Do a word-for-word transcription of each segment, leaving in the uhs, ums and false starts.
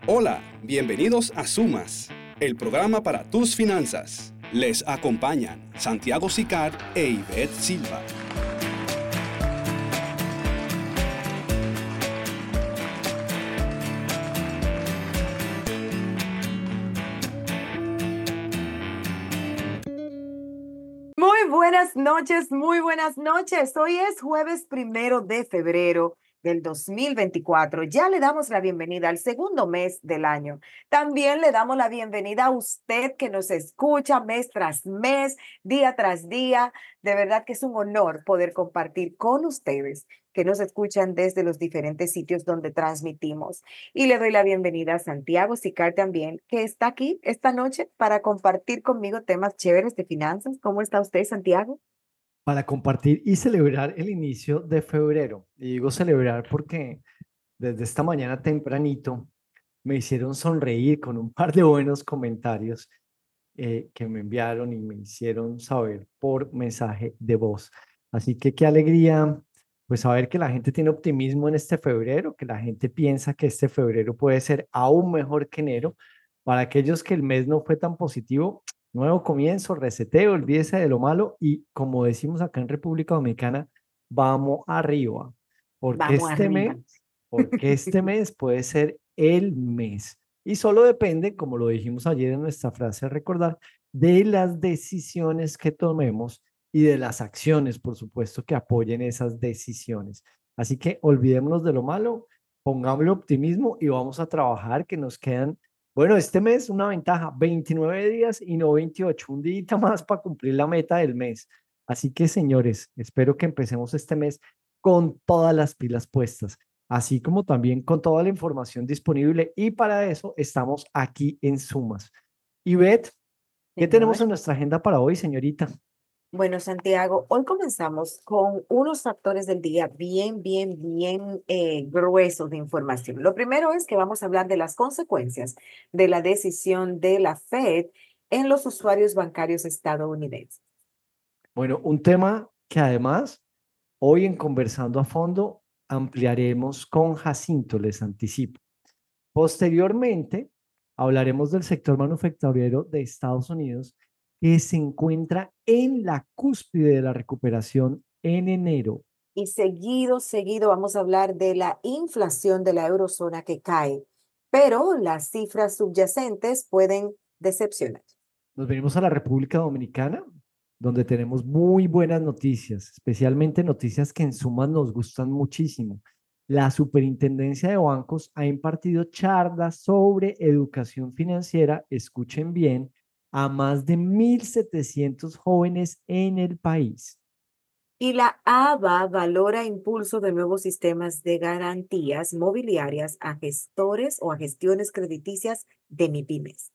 Hola, bienvenidos a Sumas, el programa para tus finanzas. Les acompañan Santiago Sicard e Ivette Silva. Muy buenas noches, muy buenas noches. Hoy es jueves primero de febrero del dos mil veinticuatro. Ya le damos la bienvenida al segundo mes del año. También le damos la bienvenida a usted que nos escucha mes tras mes, día tras día. De verdad que es un honor poder compartir con ustedes que nos escuchan desde los diferentes sitios donde transmitimos. Y le doy la bienvenida a Santiago Sicard también, que está aquí esta noche para compartir conmigo temas chéveres de finanzas. ¿Cómo está usted, Santiago? Para compartir y celebrar el inicio de febrero. Y digo celebrar porque desde esta mañana tempranito me hicieron sonreír con un par de buenos comentarios eh, que me enviaron y me hicieron saber por mensaje de voz. Así que qué alegría, pues saber que la gente tiene optimismo en este febrero, que la gente piensa que este febrero puede ser aún mejor que enero. Para aquellos que el mes no fue tan positivo, nuevo comienzo, reseteo, olvídese de lo malo y como decimos acá en República Dominicana, vamos arriba, porque Vamos este arriba. mes, porque este mes puede ser el mes. Y solo depende, como lo dijimos ayer en nuestra frase a recordar, de las decisiones que tomemos y de las acciones, por supuesto, que apoyen esas decisiones. Así que olvidémonos de lo malo, pongámosle optimismo y vamos a trabajar, que nos quedan, bueno, este mes una ventaja, veintinueve días y no veintiocho, un día más para cumplir la meta del mes. Así que, señores, espero que empecemos este mes con todas las pilas puestas, así como también con toda la información disponible, y para eso estamos aquí en Sumas. Ivette, ¿qué tenemos Señor. en nuestra agenda para hoy, señorita? Bueno, Santiago, hoy comenzamos con unos factores del día bien, bien, bien eh, gruesos de información. Lo primero es que vamos a hablar de las consecuencias de la decisión de la Fed en los usuarios bancarios estadounidenses. Bueno, un tema que además hoy en Conversando a Fondo ampliaremos con Jacinto, les anticipo. Posteriormente, hablaremos del sector manufacturero de Estados Unidos, que se encuentra en la cúspide de la recuperación en enero. Y seguido, seguido vamos a hablar de la inflación de la eurozona que cae, pero las cifras subyacentes pueden decepcionar. Nos venimos a la República Dominicana, donde tenemos muy buenas noticias, especialmente noticias que en suma nos gustan muchísimo. La Superintendencia de Bancos ha impartido charlas sobre educación financiera, escuchen bien, a más de mil setecientos jóvenes en el país. Y la A B A valora impulso de nuevos sistemas de garantías mobiliarias a gestores o a gestiones crediticias de MIPIMES.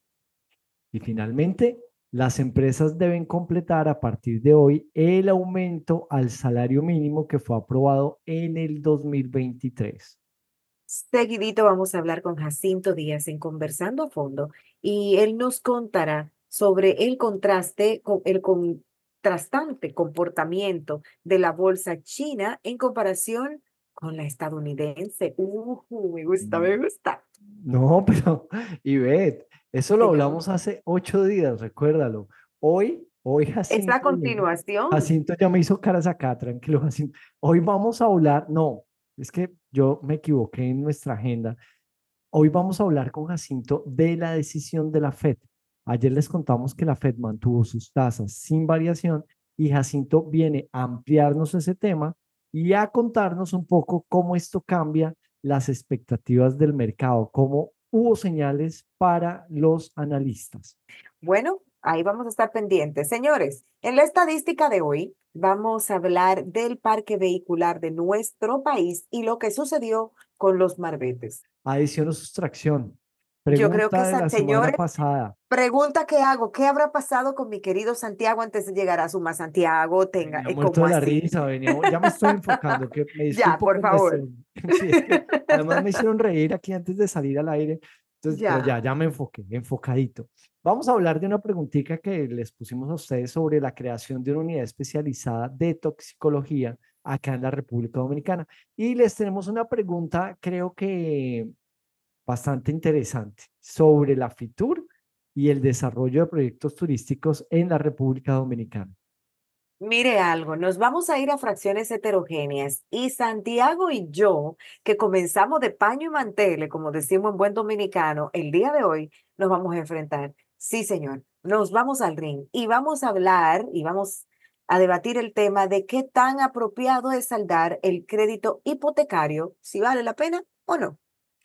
Y finalmente, las empresas deben completar a partir de hoy el aumento al salario mínimo que fue aprobado en el dos mil veintitrés. Seguidito vamos a hablar con Jacinto Díaz en Conversando a Fondo y él nos contará sobre el contraste, con el contrastante comportamiento de la bolsa china en comparación con la estadounidense. Uh, me gusta, me gusta. No, pero Ivette, eso lo Señor. hablamos hace ocho días, recuérdalo. Hoy, hoy Es la Jacinto viene. continuación. Jacinto ya me hizo caras acá, tranquilo, Jacinto. Hoy vamos a hablar, no, es que yo me equivoqué en nuestra agenda. Hoy vamos a hablar con Jacinto de la decisión de la Fed. Ayer les contamos que la Fed mantuvo sus tasas sin variación y Jacinto viene a ampliarnos ese tema y a contarnos un poco cómo esto cambia las expectativas del mercado, cómo hubo señales para los analistas. Bueno, ahí vamos a estar pendientes. Señores, en la estadística de hoy vamos a hablar del parque vehicular de nuestro país y lo que sucedió con los marbetes. Adición o sustracción. Yo creo que Pregunta de esa, la semana señores, pasada. pregunta que hago, ¿qué habrá pasado con mi querido Santiago antes de llegar a Suma Santiago? Tenga, Venía es muerto como de la así. risa, venía, ya me estoy enfocando, que me Ya, disculpo por con nuestro, favor. sí, es que además me hicieron reír aquí antes de salir al aire, entonces, pero ya, Ya. ya me enfoqué, enfocadito. Vamos a hablar de una preguntita que les pusimos a ustedes sobre la creación de una unidad especializada de toxicología acá en la República Dominicana. Y les tenemos una pregunta, creo que bastante interesante sobre la FITUR y el desarrollo de proyectos turísticos en la República Dominicana. Mire algo, nos vamos a ir a fracciones heterogéneas y Santiago y yo, que comenzamos de paño y manteles, como decimos en buen dominicano, el día de hoy nos vamos a enfrentar. Sí, señor, nos vamos al ring y vamos a hablar y vamos a debatir el tema de qué tan apropiado es saldar el crédito hipotecario, si vale la pena o no.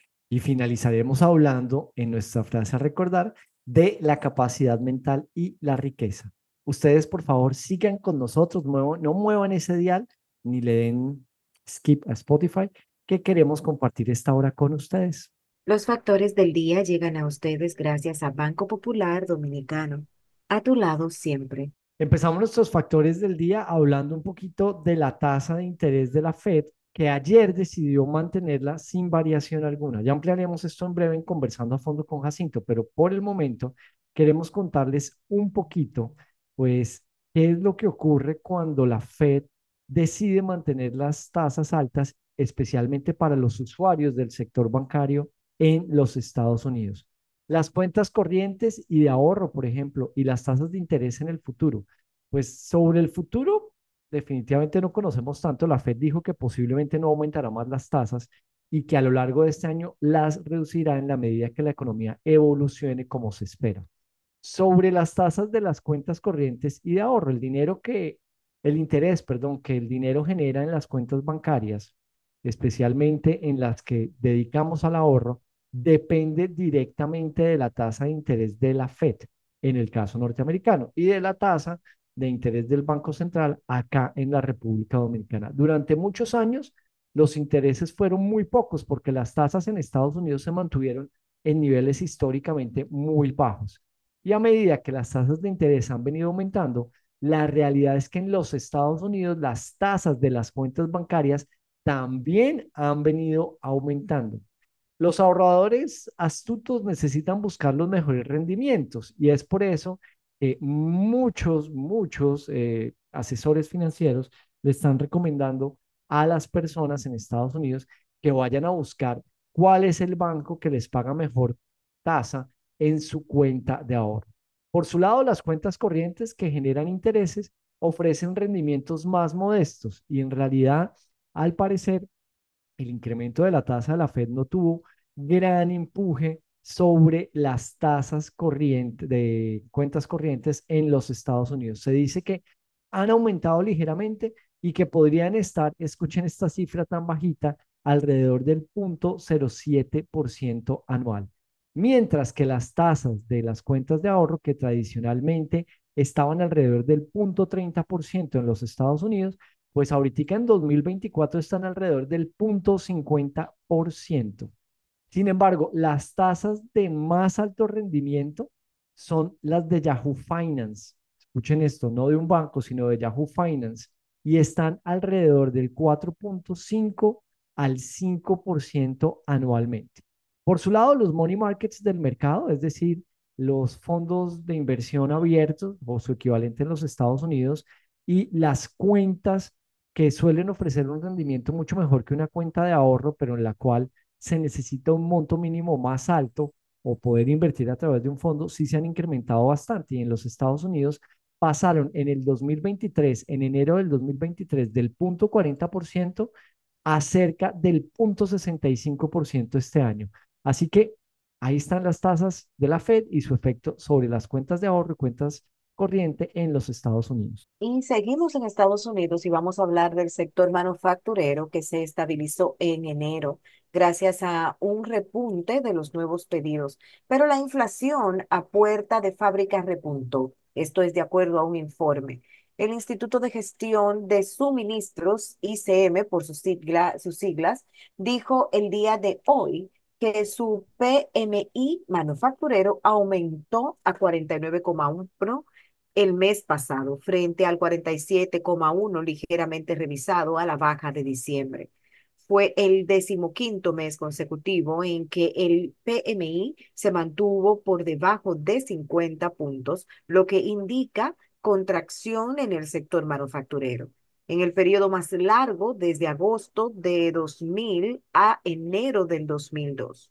Y finalizaremos hablando en nuestra frase a recordar de la capacidad mental y la riqueza. Ustedes, por favor, sigan con nosotros, muevo- no muevan ese dial ni le den skip a Spotify, que queremos compartir esta hora con ustedes. Los factores del día llegan a ustedes gracias a Banco Popular Dominicano. A tu lado siempre. Empezamos nuestros factores del día hablando un poquito de la tasa de interés de la Fed, que ayer decidió mantenerla sin variación alguna. Ya ampliaremos esto en breve en conversando a fondo con Jacinto, pero por el momento queremos contarles un poquito, pues, qué es lo que ocurre cuando la Fed decide mantener las tasas altas, especialmente para los usuarios del sector bancario en los Estados Unidos. Las cuentas corrientes y de ahorro, por ejemplo, y las tasas de interés en el futuro. Pues sobre el futuro, definitivamente no conocemos tanto. La Fed dijo que posiblemente no aumentará más las tasas y que a lo largo de este año las reducirá en la medida que la economía evolucione como se espera. Sobre las tasas de las cuentas corrientes y de ahorro, el dinero que, el interés, perdón, que el dinero genera en las cuentas bancarias, especialmente en las que dedicamos al ahorro, depende directamente de la tasa de interés de la Fed, en el caso norteamericano, y de la tasa de interés del Banco Central acá en la República Dominicana. Durante muchos años, los intereses fueron muy pocos porque las tasas en Estados Unidos se mantuvieron en niveles históricamente muy bajos. Y a medida que las tasas de interés han venido aumentando, la realidad es que en los Estados Unidos las tasas de las cuentas bancarias también han venido aumentando. Los ahorradores astutos necesitan buscar los mejores rendimientos y es por eso que muchos, muchos eh, asesores financieros le están recomendando a las personas en Estados Unidos que vayan a buscar cuál es el banco que les paga mejor tasa en su cuenta de ahorro. Por su lado, las cuentas corrientes que generan intereses ofrecen rendimientos más modestos y en realidad, al parecer, el incremento de la tasa de la Fed no tuvo gran empuje sobre las tasas corrientes de cuentas corrientes en los Estados Unidos. Se dice que han aumentado ligeramente y que podrían estar, escuchen esta cifra tan bajita, alrededor del cero punto cero siete por ciento anual. Mientras que las tasas de las cuentas de ahorro que tradicionalmente estaban alrededor del cero punto treinta por ciento en los Estados Unidos, pues ahorita en dos mil veinticuatro están alrededor del cero punto cincuenta por ciento. Sin embargo, las tasas de más alto rendimiento son las de Yahoo Finance. Escuchen esto, no de un banco, sino de Yahoo Finance. Y están alrededor del cuatro punto cinco al cinco por ciento anualmente. Por su lado, los money markets del mercado, es decir, los fondos de inversión abiertos o su equivalente en los Estados Unidos y las cuentas que suelen ofrecer un rendimiento mucho mejor que una cuenta de ahorro, pero en la cual se necesita un monto mínimo más alto o poder invertir a través de un fondo, sí se han incrementado bastante. Y en los Estados Unidos pasaron en el dos mil veintitrés, en enero del dos mil veintitrés, del punto cuarenta por ciento a cerca del punto sesenta y cinco por ciento este año. Así que ahí están las tasas de la Fed y su efecto sobre las cuentas de ahorro y cuentas corriente en los Estados Unidos. Y seguimos en Estados Unidos y vamos a hablar del sector manufacturero que se estabilizó en enero gracias a un repunte de los nuevos pedidos. Pero la inflación a puerta de fábrica repuntó. Esto es de acuerdo a un informe. El Instituto de Gestión de Suministros, I C M por sus, sigla- sus siglas, dijo el día de hoy que su P M I manufacturero aumentó a cuarenta y nueve coma uno el mes pasado, frente al cuarenta y siete coma uno ligeramente revisado a la baja de diciembre. Fue el decimoquinto mes consecutivo en que el P M I se mantuvo por debajo de cincuenta puntos, lo que indica contracción en el sector manufacturero. En el periodo más largo, desde agosto de dos mil a enero del dos mil dos.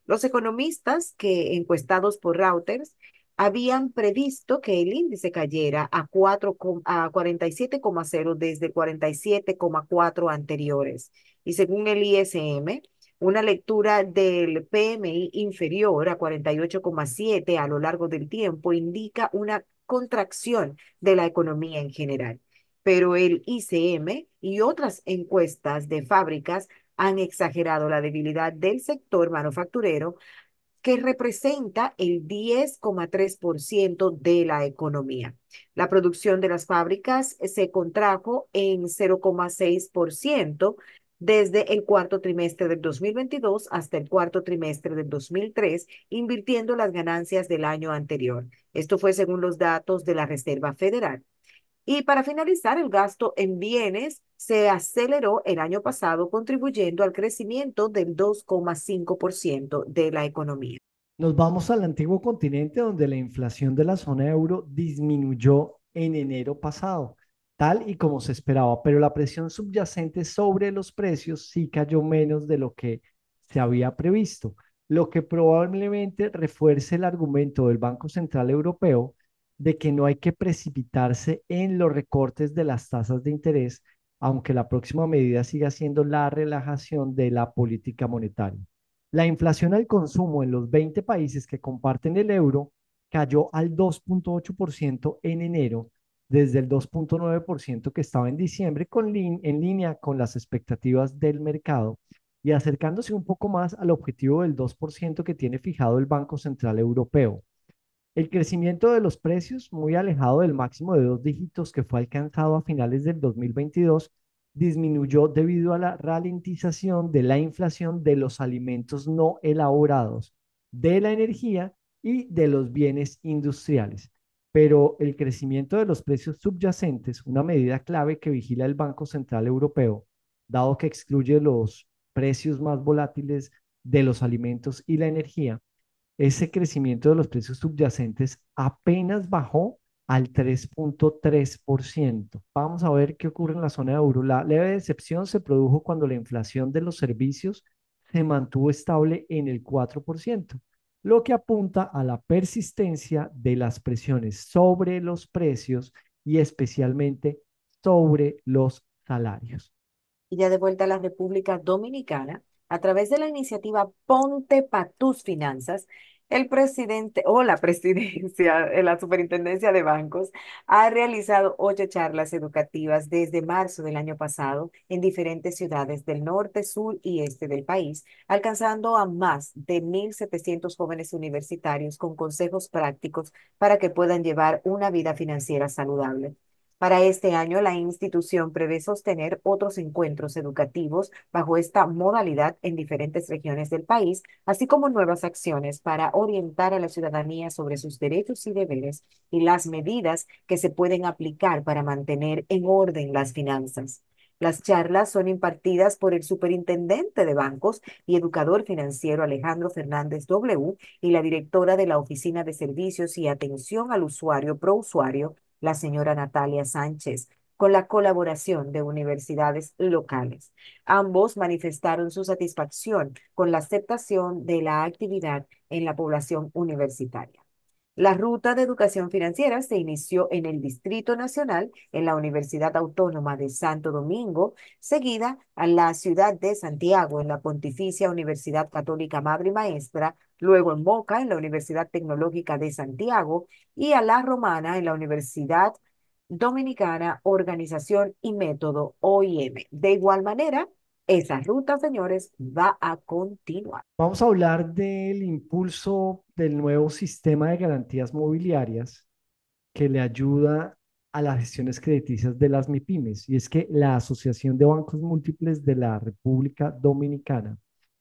Los economistas que encuestados por Reuters habían previsto que el índice cayera a, cuatro, a cuarenta y siete coma cero desde cuarenta y siete coma cuatro anteriores. Y según el I S M, una lectura del P M I inferior a cuarenta y ocho coma siete a lo largo del tiempo indica una contracción de la economía en general. Pero el I C M y otras encuestas de fábricas han exagerado la debilidad del sector manufacturero, que representa el diez coma tres por ciento de la economía. La producción de las fábricas se contrajo en cero coma seis por ciento desde el cuarto trimestre del dos mil veintidós hasta el cuarto trimestre del dos mil tres, invirtiendo las ganancias del año anterior. Esto fue según los datos de la Reserva Federal. Y para finalizar, el gasto en bienes se aceleró el año pasado, contribuyendo al crecimiento del dos coma cinco por ciento de la economía. Nos vamos al antiguo continente donde la inflación de la zona euro disminuyó en enero pasado, tal y como se esperaba, pero la presión subyacente sobre los precios sí cayó menos de lo que se había previsto, lo que probablemente refuerce el argumento del Banco Central Europeo de que no hay que precipitarse en los recortes de las tasas de interés, aunque la próxima medida siga siendo la relajación de la política monetaria. La inflación al consumo en los veinte países que comparten el euro cayó al dos punto ocho por ciento en enero, desde el dos punto nueve por ciento que estaba en diciembre, con en línea con las expectativas del mercado y acercándose un poco más al objetivo del dos por ciento que tiene fijado el Banco Central Europeo. El crecimiento de los precios, muy alejado del máximo de dos dígitos que fue alcanzado a finales del dos mil veintidós, disminuyó debido a la ralentización de la inflación de los alimentos no elaborados, de la energía y de los bienes industriales. Pero el crecimiento de los precios subyacentes, una medida clave que vigila el Banco Central Europeo, dado que excluye los precios más volátiles de los alimentos y la energía, ese crecimiento de los precios subyacentes apenas bajó al tres punto tres por ciento. Vamos a ver qué ocurre en la zona de euro. La leve decepción se produjo cuando la inflación de los servicios se mantuvo estable en el cuatro por ciento, lo que apunta a la persistencia de las presiones sobre los precios y especialmente sobre los salarios. Y ya de vuelta a la República Dominicana, a través de la iniciativa Ponte pa' tus finanzas, el presidente o la presidencia, eh, la superintendencia de bancos, ha realizado ocho charlas educativas desde marzo del año pasado en diferentes ciudades del norte, sur y este del país, alcanzando a más de mil setecientos jóvenes universitarios con consejos prácticos para que puedan llevar una vida financiera saludable. Para este año, la institución prevé sostener otros encuentros educativos bajo esta modalidad en diferentes regiones del país, así como nuevas acciones para orientar a la ciudadanía sobre sus derechos y deberes y las medidas que se pueden aplicar para mantener en orden las finanzas. Las charlas son impartidas por el superintendente de bancos y educador financiero Alejandro Fernández W y la directora de la Oficina de Servicios y Atención al Usuario Prousuario, la señora Natalia Sánchez, con la colaboración de universidades locales. Ambos manifestaron su satisfacción con la aceptación de la actividad en la población universitaria. La ruta de educación financiera se inició en el Distrito Nacional, en la Universidad Autónoma de Santo Domingo, seguida a la ciudad de Santiago, en la Pontificia Universidad Católica Madre y Maestra, luego en Moca, en la Universidad Tecnológica de Santiago, y a La Romana, en la Universidad Dominicana, Organización y Método O I M. De igual manera, esa ruta, señores, va a continuar. Vamos a hablar del impulso del nuevo sistema de garantías mobiliarias que le ayuda a las gestiones crediticias de las MIPIMES. Y es que la Asociación de Bancos Múltiples de la República Dominicana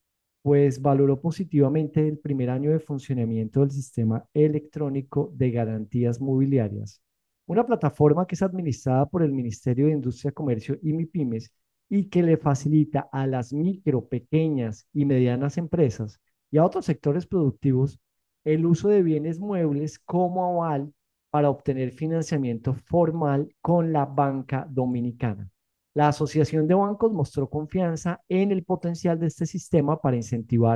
pues valoró positivamente el primer año de funcionamiento del sistema electrónico de garantías mobiliarias, una plataforma que es administrada por el Ministerio de Industria, Comercio y MIPIMES y que le facilita a las micro, pequeñas y medianas empresas y a otros sectores productivos el uso de bienes muebles como aval para obtener financiamiento formal con la banca dominicana. La Asociación de Bancos mostró confianza en el potencial de este sistema para incentivar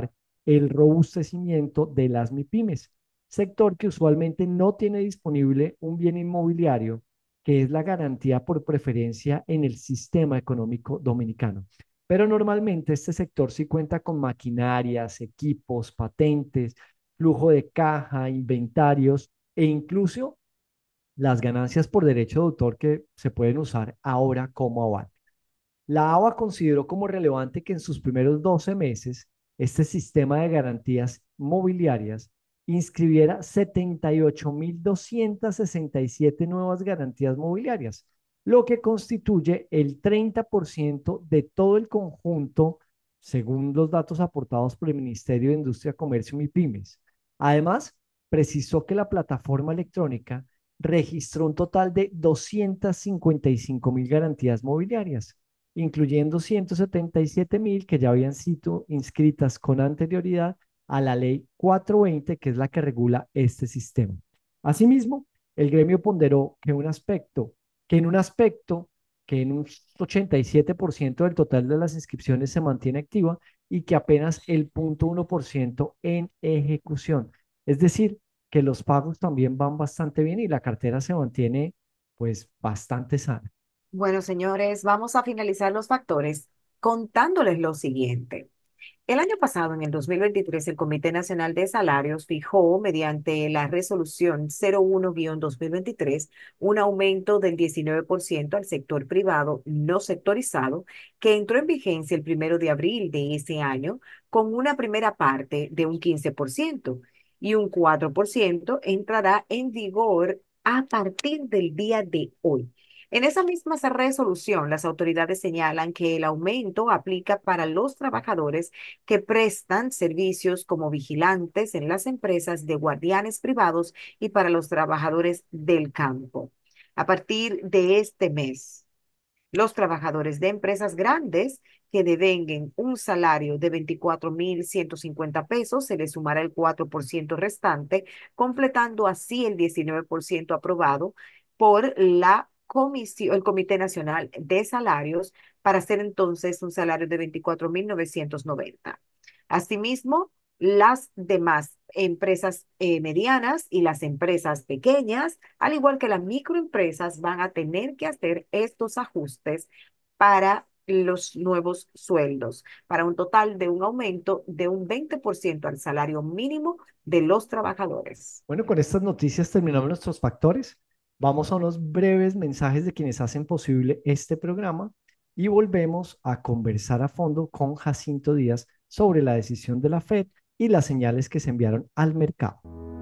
el robustecimiento de las MIPYMES, sector que usualmente no tiene disponible un bien inmobiliario, que es la garantía por preferencia en el sistema económico dominicano. Pero normalmente este sector sí cuenta con maquinarias, equipos, patentes, flujo de caja, inventarios e incluso las ganancias por derecho de autor que se pueden usar ahora como aval. La A B A consideró como relevante que en sus primeros doce meses este sistema de garantías mobiliarias inscribiera setenta y ocho mil doscientas sesenta y siete nuevas garantías mobiliarias, lo que constituye el treinta por ciento de todo el conjunto, según los datos aportados por el Ministerio de Industria, Comercio y MIPYMES. Además, precisó que la plataforma electrónica registró un total de doscientas cincuenta y cinco mil garantías mobiliarias, incluyendo ciento setenta y siete mil que ya habían sido inscritas con anterioridad a la ley cuatrocientos veinte, que es la que regula este sistema. Asimismo, el gremio ponderó que un aspecto, que en un aspecto, que en un ochenta y siete por ciento del total de las inscripciones se mantiene activa y que apenas el cero punto uno por ciento en ejecución. Es decir, que los pagos también van bastante bien y la cartera se mantiene pues bastante sana. Bueno, señores, vamos a finalizar los factores contándoles lo siguiente. El año pasado, en el dos mil veintitrés, el Comité Nacional de Salarios fijó, mediante la resolución cero uno guión dos mil veintitrés, un aumento del diecinueve por ciento al sector privado no sectorizado, que entró en vigencia el primero de abril de ese año, con una primera parte de un quince por ciento y un cuatro por ciento entrará en vigor a partir del día de hoy. En esa misma resolución, las autoridades señalan que el aumento aplica para los trabajadores que prestan servicios como vigilantes en las empresas de guardianes privados y para los trabajadores del campo. A partir de este mes, los trabajadores de empresas grandes que devenguen un salario de veinticuatro mil ciento cincuenta pesos, se les sumará el cuatro por ciento restante, completando así el diecinueve por ciento aprobado por la Comisión, el Comité Nacional de Salarios, para hacer entonces un salario de veinticuatro mil novecientos noventa. Asimismo, las demás empresas eh, medianas y las empresas pequeñas, al igual que las microempresas, van a tener que hacer estos ajustes para los nuevos sueldos, para un total de un aumento de un veinte por ciento al salario mínimo de los trabajadores. Bueno, con estas noticias terminamos nuestros factores. Vamos a unos breves mensajes de quienes hacen posible este programa y volvemos a conversar a fondo con Jacinto Díaz sobre la decisión de la Fed y las señales que se enviaron al mercado.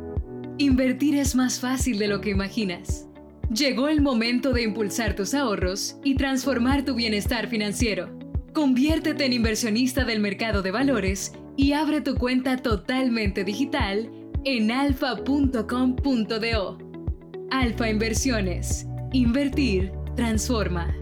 Invertir es más fácil de lo que imaginas. Llegó el momento de impulsar tus ahorros y transformar tu bienestar financiero. Conviértete en inversionista del mercado de valores y abre tu cuenta totalmente digital en alfa punto com punto do. Alfa Inversiones. Invertir transforma.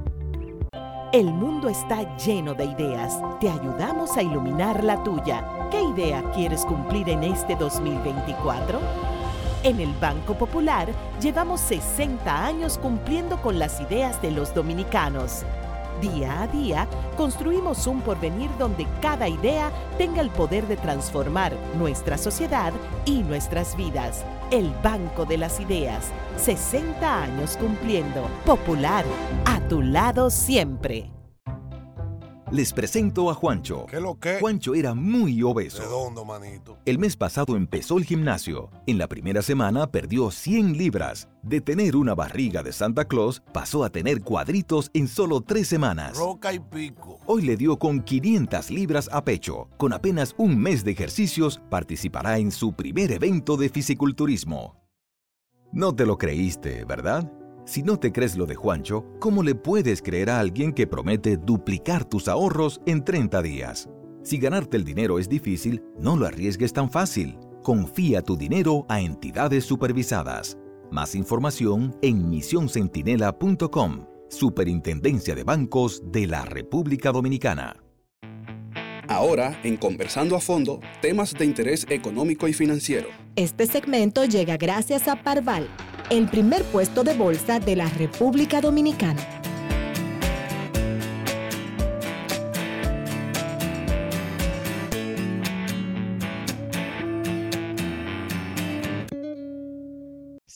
El mundo está lleno de ideas. Te ayudamos a iluminar la tuya. ¿Qué idea quieres cumplir en este dos mil veinticuatro? En el Banco Popular llevamos sesenta años cumpliendo con las ideas de los dominicanos. Día a día, construimos un porvenir donde cada idea tenga el poder de transformar nuestra sociedad y nuestras vidas. El Banco de las Ideas, sesenta años cumpliendo. Popular, a tu lado siempre. Les presento a Juancho. ¿Qué lo que? Juancho era muy obeso. Redondo, manito. El mes pasado empezó el gimnasio. En la primera semana perdió cien libras. De tener una barriga de Santa Claus, pasó a tener cuadritos en solo tres semanas. Roca y pico. Hoy le dio con quinientas libras a pecho. Con apenas un mes de ejercicios, participará en su primer evento de fisiculturismo. No te lo creíste, ¿verdad? Si no te crees lo de Juancho, ¿cómo le puedes creer a alguien que promete duplicar tus ahorros en treinta días? Si ganarte el dinero es difícil, no lo arriesgues tan fácil. Confía tu dinero a entidades supervisadas. Más información en misión centinela punto com, Superintendencia de Bancos de la República Dominicana. Ahora, en Conversando a Fondo, temas de interés económico y financiero. Este segmento llega gracias a Parval, el primer puesto de bolsa de la República Dominicana.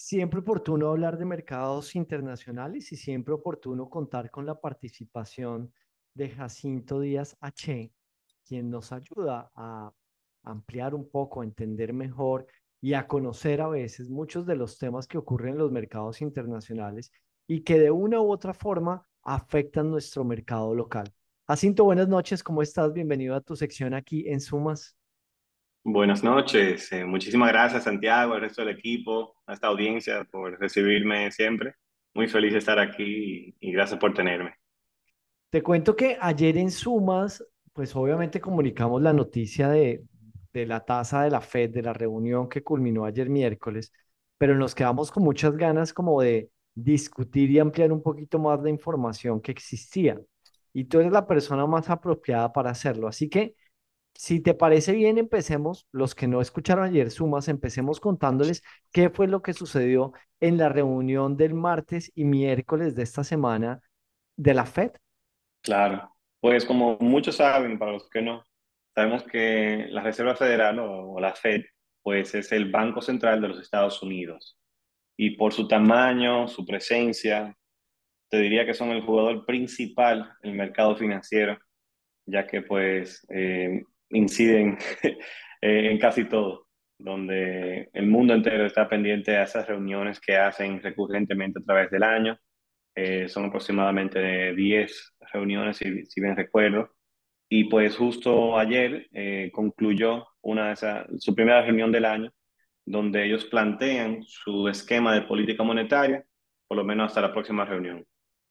Siempre oportuno hablar de mercados internacionales y siempre oportuno contar con la participación de Jacinto Díaz H., quien nos ayuda a ampliar un poco, a entender mejor y a conocer a veces muchos de los temas que ocurren en los mercados internacionales y que de una u otra forma afectan nuestro mercado local. Jacinto, buenas noches, ¿cómo estás? Bienvenido a tu sección aquí en Sumas. Buenas noches, eh, muchísimas gracias Santiago, al resto del equipo, a esta audiencia por recibirme siempre. Muy feliz de estar aquí y, y gracias por tenerme. Te cuento que ayer en Sumas, pues obviamente comunicamos la noticia de, de la tasa de la Fed, de la reunión que culminó ayer miércoles, pero nos quedamos con muchas ganas como de discutir y ampliar un poquito más la información que existía. Y tú eres la persona más apropiada para hacerlo. Así que, si te parece bien, empecemos, los que no escucharon ayer Sumas, empecemos contándoles qué fue lo que sucedió en la reunión del martes y miércoles de esta semana de la Fed. Claro, pues como muchos saben, para los que no, sabemos que la Reserva Federal o, o la Fed, pues es el Banco Central de los Estados Unidos. Y por su tamaño, su presencia, te diría que son el jugador principal en el mercado financiero, ya que pues eh, inciden eh, en casi todo, donde el mundo entero está pendiente a esas reuniones que hacen recurrentemente a través del año. Eh, son aproximadamente diez reuniones, si, si bien recuerdo. Y pues justo ayer eh, concluyó una de esas, su primera reunión del año, donde ellos plantean su esquema de política monetaria, por lo menos hasta la próxima reunión.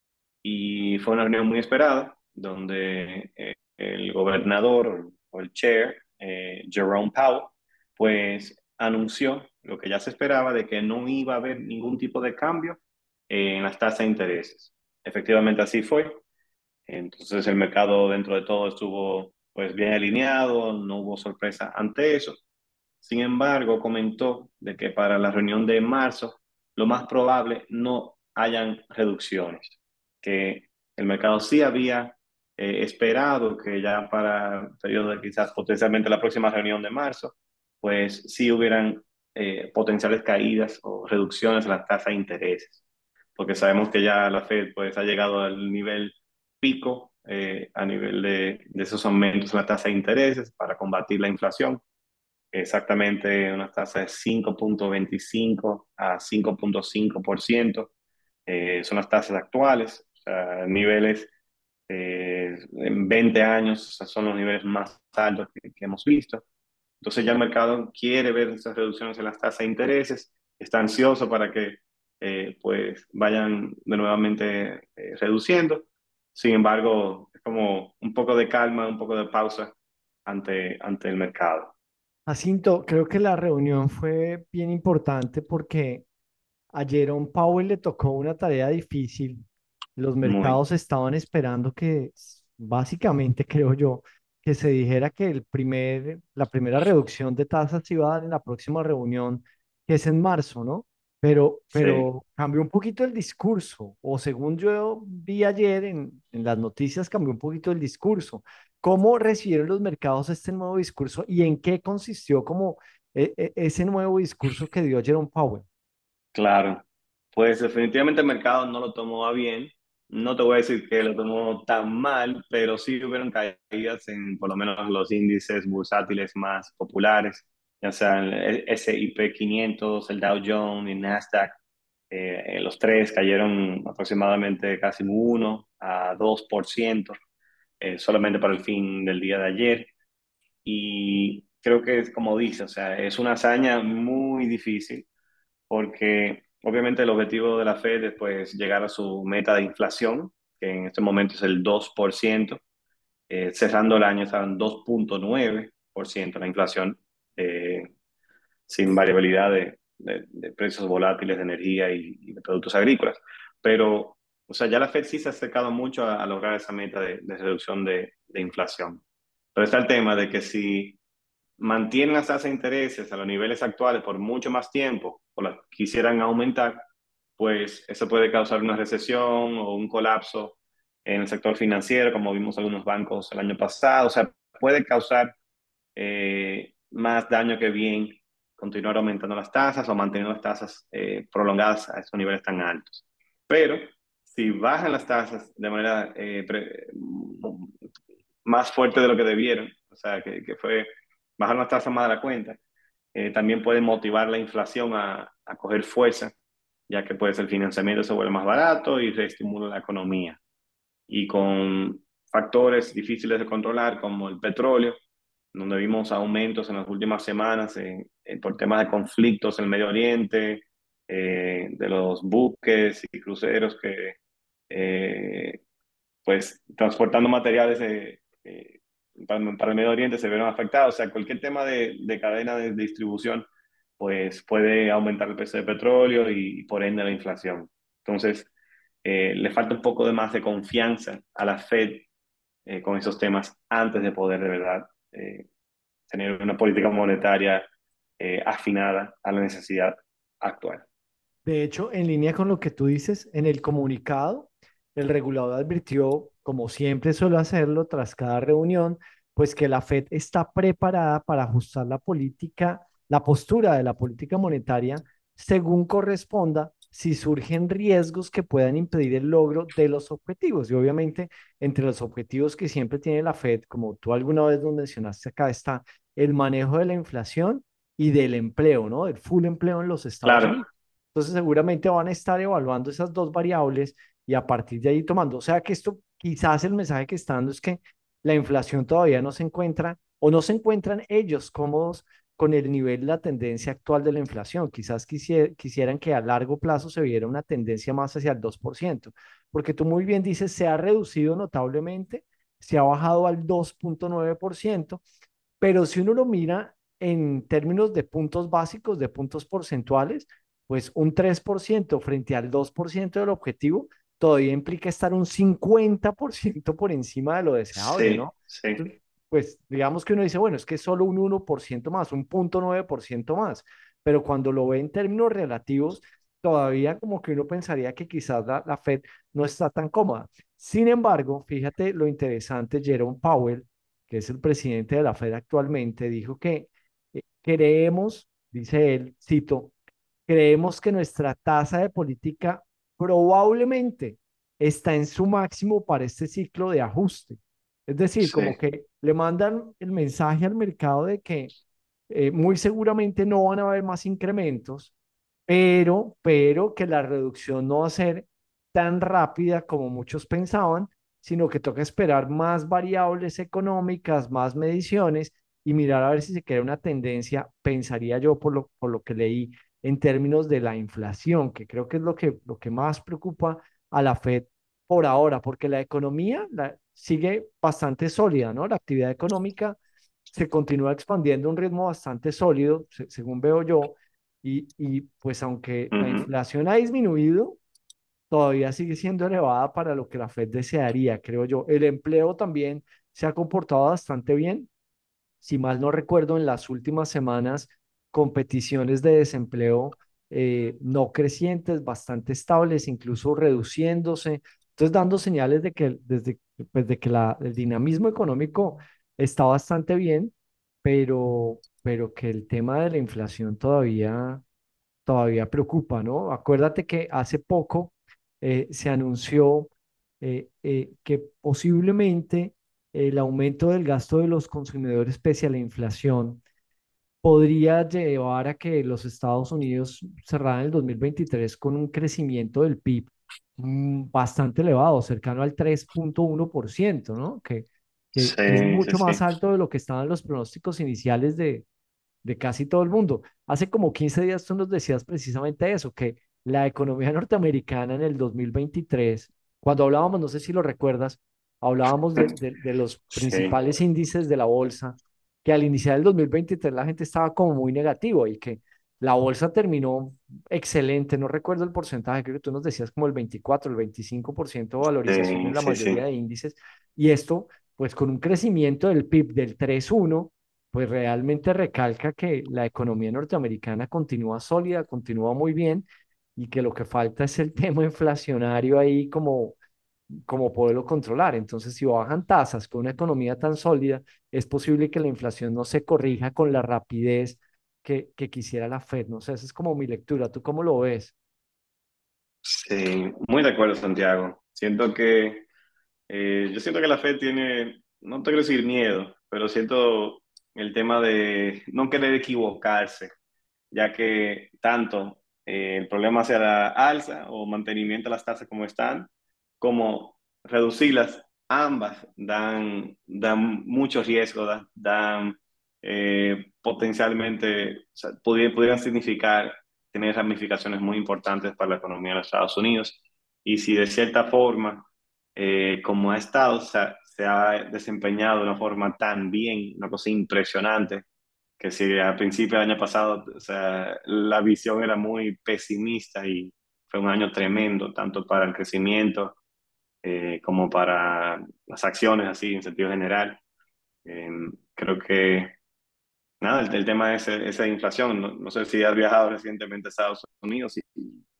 Y fue una reunión muy esperada, donde eh, el gobernador o el chair, eh, Jerome Powell, pues anunció lo que ya se esperaba de que no iba a haber ningún tipo de cambio eh, en las tasas de intereses. Efectivamente así fue. Entonces el mercado dentro de todo estuvo pues bien alineado, no hubo sorpresa ante eso. Sin embargo, comentó de que para la reunión de marzo lo más probable no hayan reducciones, que el mercado sí había eh, esperado que ya para el periodo de quizás potencialmente la próxima reunión de marzo, pues sí hubieran eh, potenciales caídas o reducciones en la tasa de intereses, porque sabemos que ya la Fed pues ha llegado al nivel pico eh, a nivel de, de esos aumentos en la tasa de intereses para combatir la inflación, exactamente una tasa de cinco punto veinticinco a cinco punto cinco por ciento. Eh, son las tasas actuales, o sea, niveles eh, en veinte años, o sea, son los niveles más altos que, que hemos visto. Entonces ya el mercado quiere ver esas reducciones en las tasas de intereses, está ansioso para que eh, pues vayan de nuevamente eh, reduciendo. Sin embargo, es como un poco de calma, un poco de pausa ante, ante el mercado. Jacinto, creo que la reunión fue bien importante porque a Jerome Powell le tocó una tarea difícil. Los Muy, mercados estaban esperando que, s- básicamente, creo yo, que se dijera que el primer, la primera reducción de tasas se iba a dar en la próxima reunión, que es en marzo, ¿no? Pero, sí. pero cambió un poquito el discurso, o según yo vi ayer en, en las noticias, cambió un poquito el discurso. ¿Cómo recibieron los mercados este nuevo discurso y en qué consistió como e- e- ese nuevo discurso que dio Jerome Powell? Claro, pues definitivamente el mercado no lo tomó a bien. No te voy a decir que lo tomó tan mal, pero sí hubieron caídas en por lo menos los índices bursátiles más populares, ya sea el S y P quinientos, el Dow Jones, el Nasdaq. Eh, los tres cayeron aproximadamente casi uno a dos por ciento eh, solamente para el fin del día de ayer. Y creo que es como dice, o sea, es una hazaña muy difícil porque obviamente el objetivo de la Fed es pues, llegar a su meta de inflación, que en este momento es el dos por ciento. Eh, cerrando el año estaban dos punto nueve por ciento la inflación, eh, sin variabilidad de, de, de, precios volátiles de energía y, y, de productos agrícolas. Pero, o sea, ya la Fed sí se ha acercado mucho a, a lograr esa meta de, de reducción de, de inflación. Pero está el tema de que si mantienen las tasas de intereses a los niveles actuales por mucho más tiempo o las quisieran aumentar, pues eso puede causar una recesión o un colapso en el sector financiero, como vimos algunos bancos el año pasado. O sea, puede causar eh, más daño que bien continuar aumentando las tasas o mantener las tasas eh, prolongadas a esos niveles tan altos. Pero si bajan las tasas de manera eh, pre, más fuerte de lo que debieron, o sea, que, que fue bajar las tasas más de la cuenta, eh, también puede motivar la inflación a, a coger fuerza, ya que pues el financiamiento se vuelve más barato y reestimula la economía. Y con factores difíciles de controlar como el petróleo, donde vimos aumentos en las últimas semanas en, en, por temas de conflictos en el Medio Oriente, eh, de los buques y cruceros que, eh, pues, transportando materiales de, eh, para, para, el Medio Oriente se vieron afectados. O sea, cualquier tema de, de cadena de distribución, pues, puede aumentar el precio del petróleo y, y por ende, la inflación. Entonces, eh, le falta un poco de más de confianza a la Fed eh, con esos temas antes de poder de verdad eh, tener una política monetaria eh, afinada a la necesidad actual. De hecho, en línea con lo que tú dices, en el comunicado, el regulador advirtió, como siempre suele hacerlo tras cada reunión, pues que la Fed está preparada para ajustar la política, la postura de la política monetaria según corresponda si surgen riesgos que puedan impedir el logro de los objetivos. Y obviamente, entre los objetivos que siempre tiene la Fed, como tú alguna vez nos mencionaste acá, está el manejo de la inflación y del empleo, ¿no? Del full empleo en los Estados Claro. Unidos. Entonces seguramente van a estar evaluando esas dos variables y a partir de ahí tomando. O sea que esto quizás el mensaje que está dando es que la inflación todavía no se encuentra o no se encuentran ellos cómodos con el nivel, la tendencia actual de la inflación. Quizás quisier, quisieran que a largo plazo se viera una tendencia más hacia el dos por ciento, porque tú muy bien dices, se ha reducido notablemente, se ha bajado al dos punto nueve por ciento, pero si uno lo mira en términos de puntos básicos, de puntos porcentuales, pues un tres por ciento frente al dos por ciento del objetivo todavía implica estar un cincuenta por ciento por encima de lo deseable, Sí, ¿no? sí. Entonces, pues digamos que uno dice, bueno, es que es solo un uno por ciento más, un punto nueve por ciento más, pero cuando lo ve en términos relativos, todavía como que uno pensaría que quizás la, la Fed no está tan cómoda. Sin embargo, fíjate lo interesante, Jerome Powell, que es el presidente de la Fed actualmente, dijo que eh, creemos, dice él, cito, creemos que nuestra tasa de política probablemente está en su máximo para este ciclo de ajuste. Es decir, Sí. como que le mandan el mensaje al mercado de que eh, muy seguramente no van a haber más incrementos, pero, pero que la reducción no va a ser tan rápida como muchos pensaban, sino que toca esperar más variables económicas, más mediciones y mirar a ver si se crea una tendencia, pensaría yo por lo, por lo que leí en términos de la inflación, que creo que es lo que, lo que más preocupa a la Fed por ahora, porque la economía la, sigue bastante sólida, ¿no? La actividad económica se continúa expandiendo a un ritmo bastante sólido, se, según veo yo, y, y pues aunque la Ujú. inflación ha disminuido, todavía sigue siendo elevada para lo que la Fed desearía, creo yo. El empleo también se ha comportado bastante bien. Si mal no recuerdo, en las últimas semanas, competiciones de desempleo eh, no crecientes, bastante estables, incluso reduciéndose. Entonces, dando señales de que, desde, pues, de que la, el dinamismo económico está bastante bien, pero, pero que el tema de la inflación todavía todavía preocupa, ¿no? Acuérdate que hace poco eh, se anunció eh, eh, que posiblemente el aumento del gasto de los consumidores pese a la inflación podría llevar a que los Estados Unidos cerraran el dos mil veintitrés con un crecimiento del P I B mm, bastante elevado, cercano al tres punto uno por ciento, ¿no? Que, que, que es Sí, sí, mucho más sí. alto de lo que estaban los pronósticos iniciales de, de casi todo el mundo. Hace como quince días tú nos decías precisamente eso, que la economía norteamericana en el dos mil veintitrés, cuando hablábamos, no sé si lo recuerdas, hablábamos de, de, de los Sí, principales índices de la bolsa, que al iniciar el dos mil veintitrés la gente estaba como muy negativo y que la bolsa terminó excelente, no recuerdo el porcentaje, creo que tú nos decías como el veinticuatro, el veinticinco por ciento de valorización sí, en la sí, mayoría sí. de índices, y esto, pues con un crecimiento del P I B del tres punto uno, pues realmente recalca que la economía norteamericana continúa sólida, continúa muy bien y que lo que falta es el tema inflacionario ahí como, como poderlo controlar. Entonces, si bajan tasas con una economía tan sólida, es posible que la inflación no se corrija con la rapidez que, que quisiera la Fed. No sé, esa es como mi lectura. ¿Tú cómo lo ves? Sí, muy de acuerdo, Santiago. Siento que, eh, yo siento que la Fed tiene, no te quiero decir miedo, pero siento el tema de no querer equivocarse, ya que tanto eh, el problema sea la alza o mantenimiento de las tasas como están, como reducirlas, ambas dan, dan mucho riesgo, dan, dan eh, potencialmente, o sea, pudi- pudieran significar tener ramificaciones muy importantes para la economía de los Estados Unidos. Y si de cierta forma, eh, como ha estado, o sea, se ha desempeñado de una forma tan bien, una cosa impresionante, que si al principio del año pasado, o sea, la visión era muy pesimista y fue un año tremendo, tanto para el crecimiento eh, como para las acciones, así en sentido general. Eh, Creo que, nada, el, el tema es esa inflación. No, no sé si has viajado recientemente a Estados Unidos y,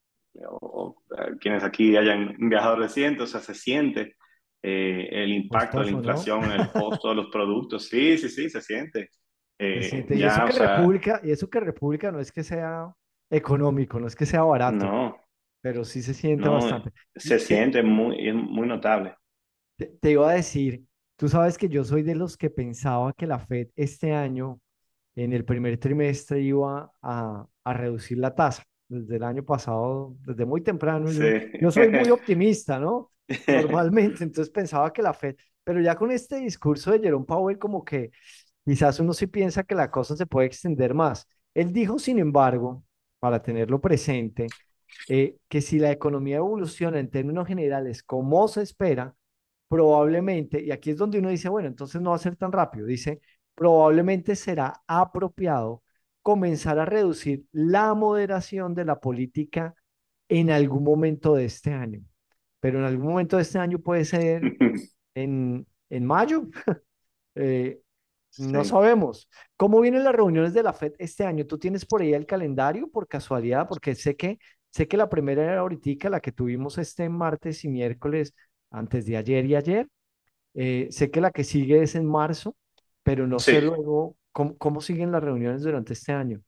o, o, eh, quienes aquí hayan viajado reciente, o sea, se siente eh, el impacto de la Costoso, ¿no? inflación en el costo de los productos. Sí, sí, sí, se siente. Se Eh, siente. Y eso ya, o que sea, República, y eso que República no es que sea económico, no es que sea barato, no, pero sí se siente no, bastante. Y se te, siente muy, es muy notable. te, te iba a decir, tú sabes que yo soy de los que pensaba que la Fed este año, en el primer trimestre, iba a, a reducir la tasa. Desde el año pasado, desde muy temprano, Sí. yo, yo soy muy optimista, ¿no? Normalmente, entonces pensaba que la Fed, pero ya con este discurso de Jerome Powell, como que quizás uno sí piensa que la cosa se puede extender más. Él dijo, sin embargo, para tenerlo presente, eh, que si la economía evoluciona en términos generales como se espera, probablemente, y aquí es donde uno dice, bueno, entonces no va a ser tan rápido, dice, probablemente será apropiado comenzar a reducir la moderación de la política en algún momento de este año. Pero en algún momento de este año puede ser en, en mayo, eh, no Sí. sabemos. ¿Cómo vienen las reuniones de la Fed este año? ¿Tú tienes por ahí el calendario por casualidad? Porque sé que, sé que la primera era ahorita, la que tuvimos este martes y miércoles, antes de ayer y ayer. Eh, sé que la que sigue es en marzo, pero no sé Sí, luego cómo, cómo siguen las reuniones durante este año.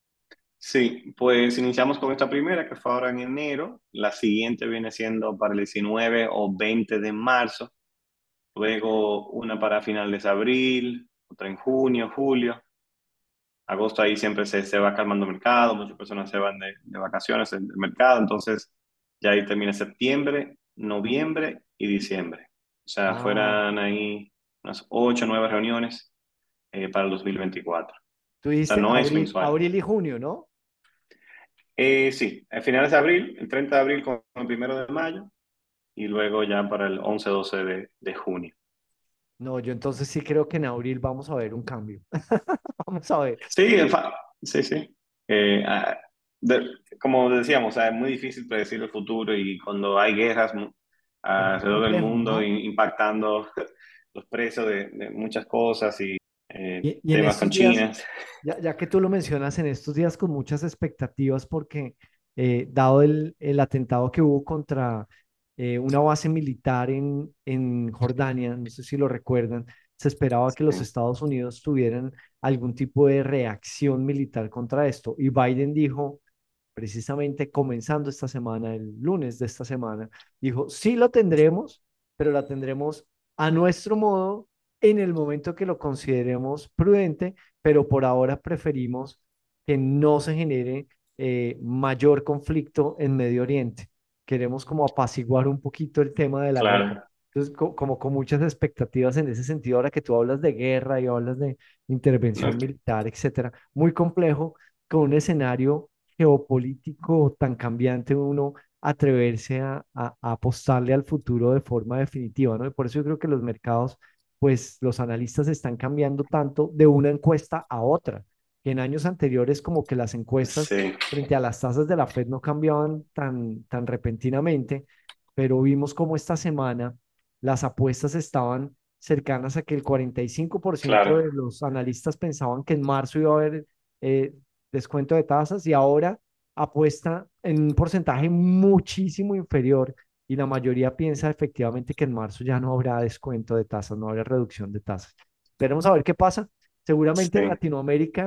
sí, pues iniciamos con esta primera que fue ahora en enero, la siguiente viene siendo para el diecinueve o veinte de marzo, luego una para finales de abril, otra en junio, julio, agosto ahí siempre se, se va calmando el mercado, muchas personas se van de, de vacaciones del mercado, entonces ya ahí termina septiembre, noviembre y diciembre. O sea, Ah, fueran ahí unas ocho o nueve reuniones eh, para el dos mil veinticuatro. tú O sea, dijiste no es abril, mensual. abril y junio, ¿no? Eh, sí, a finales de abril, el treinta de abril con el primero de mayo y luego ya para el once doce de, de junio. No, yo entonces sí creo que en abril vamos a ver un cambio. Vamos a ver. Sí, en fa- sí, sí. Eh, ah, de- como decíamos, o sea, es muy difícil predecir el futuro y cuando hay guerras mu- Es muy alrededor del complejo, mundo ¿no? i- impactando los precios de, de muchas cosas y eh, Y, y en temas con estos días, China. ya, ya que tú lo mencionas, en estos días con muchas expectativas porque eh, dado el, el atentado que hubo contra eh, una base militar en, en Jordania, no sé si lo recuerdan, se esperaba que los Sí, Estados Unidos tuvieran algún tipo de reacción militar contra esto. Y Biden dijo, precisamente comenzando esta semana, el lunes de esta semana, dijo, sí lo tendremos, pero la tendremos a nuestro modo en el momento que lo consideremos prudente, pero por ahora preferimos que no se genere eh, mayor conflicto en Medio Oriente. Queremos como apaciguar un poquito el tema de la guerra. claro. Entonces, co- como con muchas expectativas en ese sentido, ahora que tú hablas de guerra y hablas de No, intervención militar, etcétera, muy complejo, con un escenario geopolítico tan cambiante, uno atreverse a, a- a apostarle al futuro de forma definitiva, ¿no? Y por eso yo creo que los mercados, pues los analistas están cambiando tanto de una encuesta a otra, que en años anteriores como que las encuestas sí, frente a las tasas de la Fed no cambiaban tan, tan repentinamente, pero vimos como esta semana las apuestas estaban cercanas a que el cuarenta y cinco por ciento claro. de los analistas pensaban que en marzo iba a haber eh, descuento de tasas y ahora apuesta en un porcentaje muchísimo inferior y la mayoría piensa efectivamente que en marzo ya no habrá descuento de tasas, no habrá reducción de tasas. Esperemos a ver qué pasa. Seguramente en Sí, Latinoamérica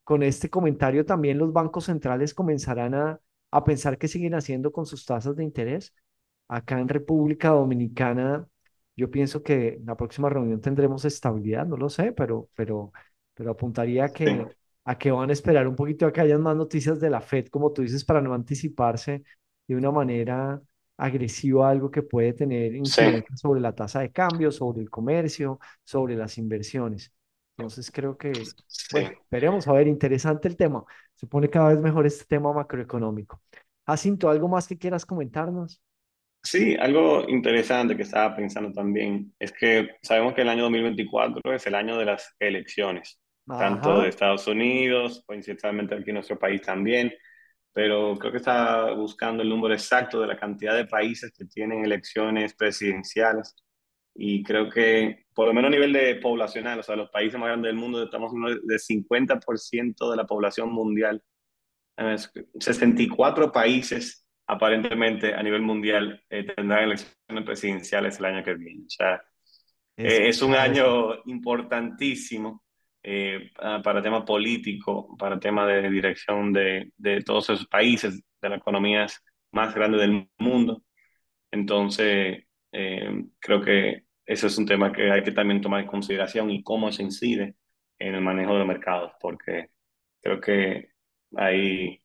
con este comentario también los bancos centrales comenzarán a, a pensar qué siguen haciendo con sus tasas de interés. Acá en República Dominicana, yo pienso que en la próxima reunión tendremos estabilidad, no lo sé, pero, pero, pero apuntaría a Sí, que, a que van a esperar un poquito a que hayan más noticias de la Fed, como tú dices, para no anticiparse de una manera agresiva a algo que puede tener sí, incidencia sobre la tasa de cambio, sobre el comercio, sobre las inversiones. Entonces creo que, sí. bueno, veremos, a ver, interesante el tema. Se pone cada vez mejor este tema macroeconómico. Jacinto, ¿algo más que quieras comentarnos? Sí, algo interesante que estaba pensando también es que sabemos que el año dos mil veinticuatro es el año de las elecciones, tanto de Ajá, Estados Unidos, coincidentemente aquí en nuestro país también, pero creo que está buscando el número exacto de la cantidad de países que tienen elecciones presidenciales y creo que por lo menos a nivel de poblacional, o sea, los países más grandes del mundo, estamos hablando de cincuenta por ciento de la población mundial, eh, sesenta y cuatro países aparentemente a nivel mundial eh, tendrán elecciones presidenciales el año que viene. O sea, he eh, es un escuchado eso. año importantísimo eh, ah, para tema político, para tema de dirección de, de todos esos países, de las economías más grandes del mundo. Entonces, eh, creo que ese es un tema que hay que también tomar en consideración y cómo se incide en el manejo de los mercados, porque creo que hay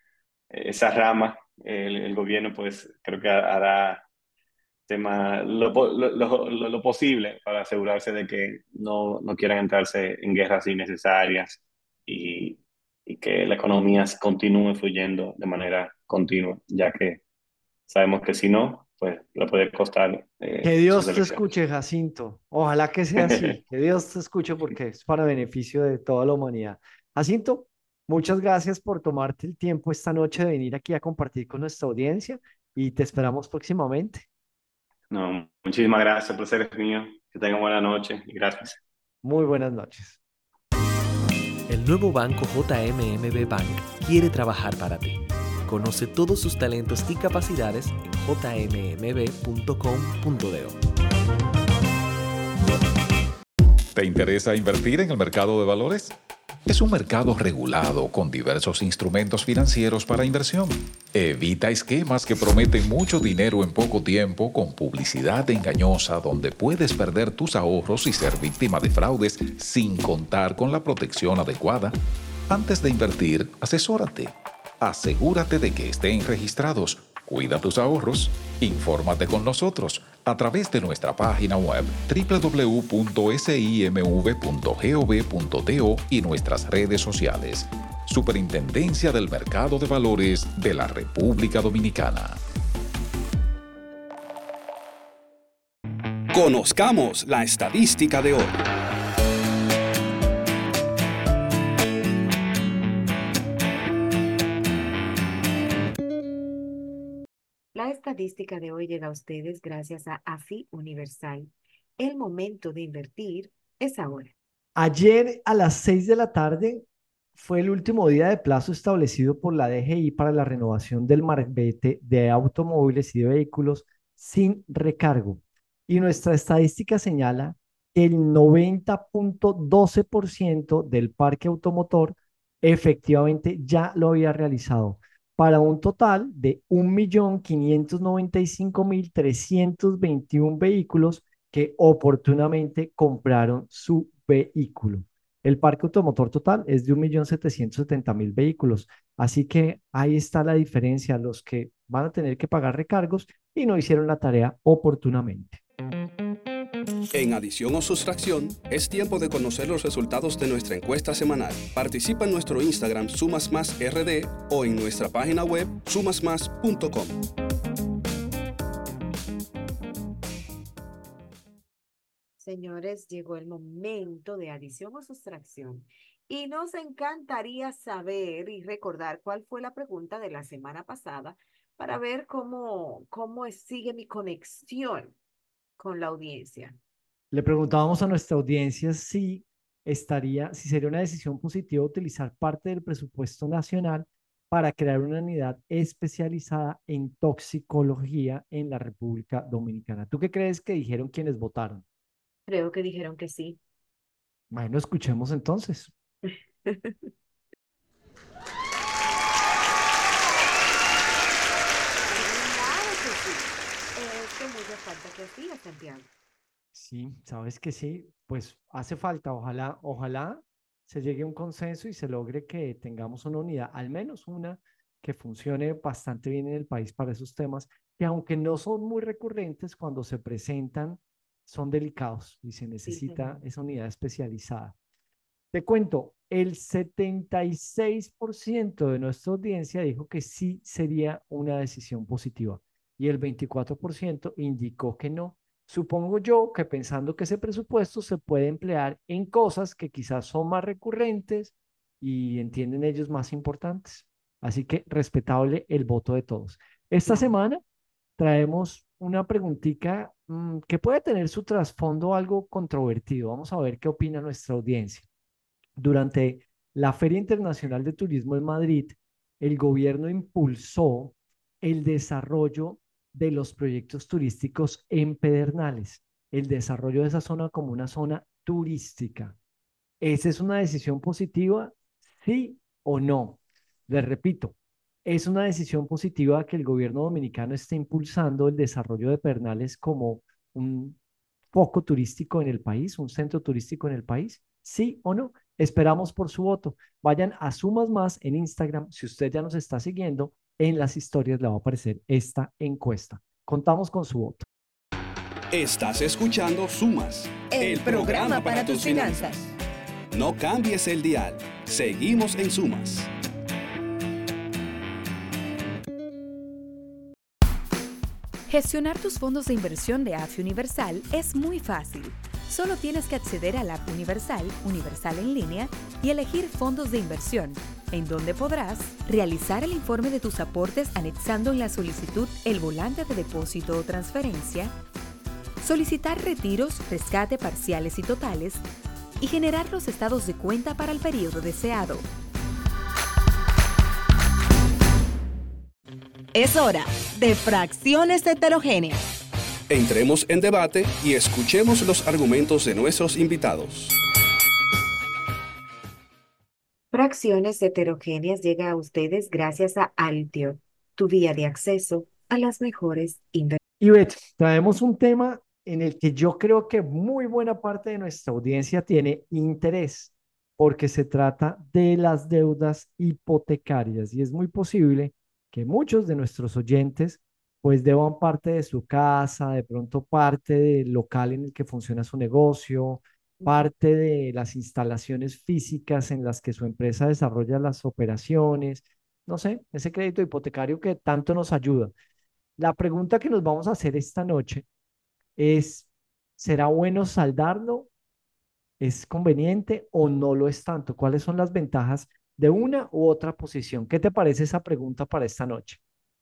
esa rama, el, el gobierno pues creo que hará tema, lo, lo, lo, lo, posible para asegurarse de que no, no quieran entrarse en guerras innecesarias y, y que la economía continúe fluyendo de manera continua, ya que sabemos que si no, pues le puede costar Que eh, sus Dios te elecciones. escuche, Jacinto. Ojalá que sea así. Que Dios te escuche porque es para beneficio de toda la humanidad. Jacinto, muchas gracias por tomarte el tiempo esta noche de venir aquí a compartir con nuestra audiencia y te esperamos próximamente. No, muchísimas gracias, el placer es mío, que tengan buena noche y gracias. Muy buenas noches. El nuevo banco J M M B Bank quiere trabajar para ti. Conoce todos sus talentos y capacidades en j m m b punto com punto d o. ¿Te interesa invertir en el mercado de valores? Es un mercado regulado con diversos instrumentos financieros para inversión. Evita esquemas que prometen mucho dinero en poco tiempo con publicidad engañosa donde puedes perder tus ahorros y ser víctima de fraudes sin contar con la protección adecuada. Antes de invertir, asesórate. Asegúrate de que estén registrados. Cuida tus ahorros. Infórmate con nosotros a través de nuestra página web doble u doble u doble u punto simv punto gov punto do y nuestras redes sociales. Superintendencia del Mercado de Valores de la República Dominicana. Conozcamos la estadística de hoy. La estadística de hoy llega a ustedes gracias a AFI Universal. El momento de invertir es ahora. Ayer a las seis de la tarde fue el último día de plazo establecido por la D G I para la renovación del marbete de automóviles y de vehículos sin recargo. Y nuestra estadística señala que el noventa punto doce por ciento del parque automotor efectivamente ya lo había realizado, para un total de un millón quinientos noventa y cinco mil trescientos veintiuno vehículos que oportunamente compraron su vehículo. El parque automotor total es de un millón setecientos setenta mil vehículos. Así que ahí está la diferencia, los que van a tener que pagar recargos y no hicieron la tarea oportunamente. En adición o sustracción, es tiempo de conocer los resultados de nuestra encuesta semanal. Participa en nuestro Instagram Sumas Más R D o en nuestra página web sumas más punto com. Señores, llegó el momento de adición o sustracción y nos encantaría saber y recordar cuál fue la pregunta de la semana pasada para ver cómo, cómo sigue mi conexión con la audiencia. Le preguntábamos a nuestra audiencia si estaría, si sería una decisión positiva utilizar parte del presupuesto nacional para crear una unidad especializada en toxicología en la República Dominicana. ¿Tú qué crees que dijeron quienes votaron? Creo que dijeron que sí. Bueno, escuchemos entonces. Sabes que sí, pues hace falta, ojalá, ojalá se llegue a un consenso y se logre que tengamos una unidad, al menos una que funcione bastante bien en el país para esos temas, que aunque no son muy recurrentes, cuando se presentan, son delicados y se Sí, necesita señor. esa unidad especializada. Te cuento, el setenta y seis por ciento de nuestra audiencia dijo que sí sería una decisión positiva y el veinticuatro por ciento indicó que no. Supongo yo que pensando que ese presupuesto se puede emplear en cosas que quizás son más recurrentes y entienden ellos más importantes. Así que respetable el voto de todos. Esta Claro. semana traemos una preguntita mm, que puede tener su trasfondo algo controvertido. Vamos a ver qué opina nuestra audiencia. Durante la Feria Internacional de Turismo en Madrid, el gobierno impulsó el desarrollo de los proyectos turísticos en Pedernales, el desarrollo de esa zona como una zona turística. ¿Esa es una decisión positiva? ¿Sí o no? Les repito, es una decisión positiva que el gobierno dominicano esté impulsando el desarrollo de Pedernales como un foco turístico en el país, un centro turístico en el país. ¿Sí o no? Esperamos por su voto. Vayan a Sumas Más en Instagram. Si usted ya nos está siguiendo, en las historias le va a aparecer esta encuesta. Contamos con su voto. Estás escuchando Sumas, El programa para tus finanzas. No cambies el dial. Seguimos en Sumas. Gestionar tus fondos de inversión de A F I Universal es muy fácil. Solo tienes que acceder a la app Universal, Universal en línea, y elegir fondos de inversión, en donde podrás realizar el informe de tus aportes anexando en la solicitud el volante de depósito o transferencia, solicitar retiros, rescate parciales y totales, y generar los estados de cuenta para el periodo deseado. Es hora de fracciones heterogéneas. Entremos en debate y escuchemos los argumentos de nuestros invitados. Fracciones heterogéneas llega a ustedes gracias a Altio, tu vía de acceso a las mejores inversiones. Y Bet, traemos un tema en el que yo creo que muy buena parte de nuestra audiencia tiene interés, porque se trata de las deudas hipotecarias y es muy posible que muchos de nuestros oyentes pues deban parte de su casa, de pronto parte del local en el que funciona su negocio, parte de las instalaciones físicas en las que su empresa desarrolla las operaciones, no sé, ese crédito hipotecario que tanto nos ayuda. La pregunta que nos vamos a hacer esta noche es, ¿será bueno saldarlo? ¿Es conveniente o no lo es tanto? ¿Cuáles son las ventajas de una u otra posición? ¿Qué te parece esa pregunta para esta noche?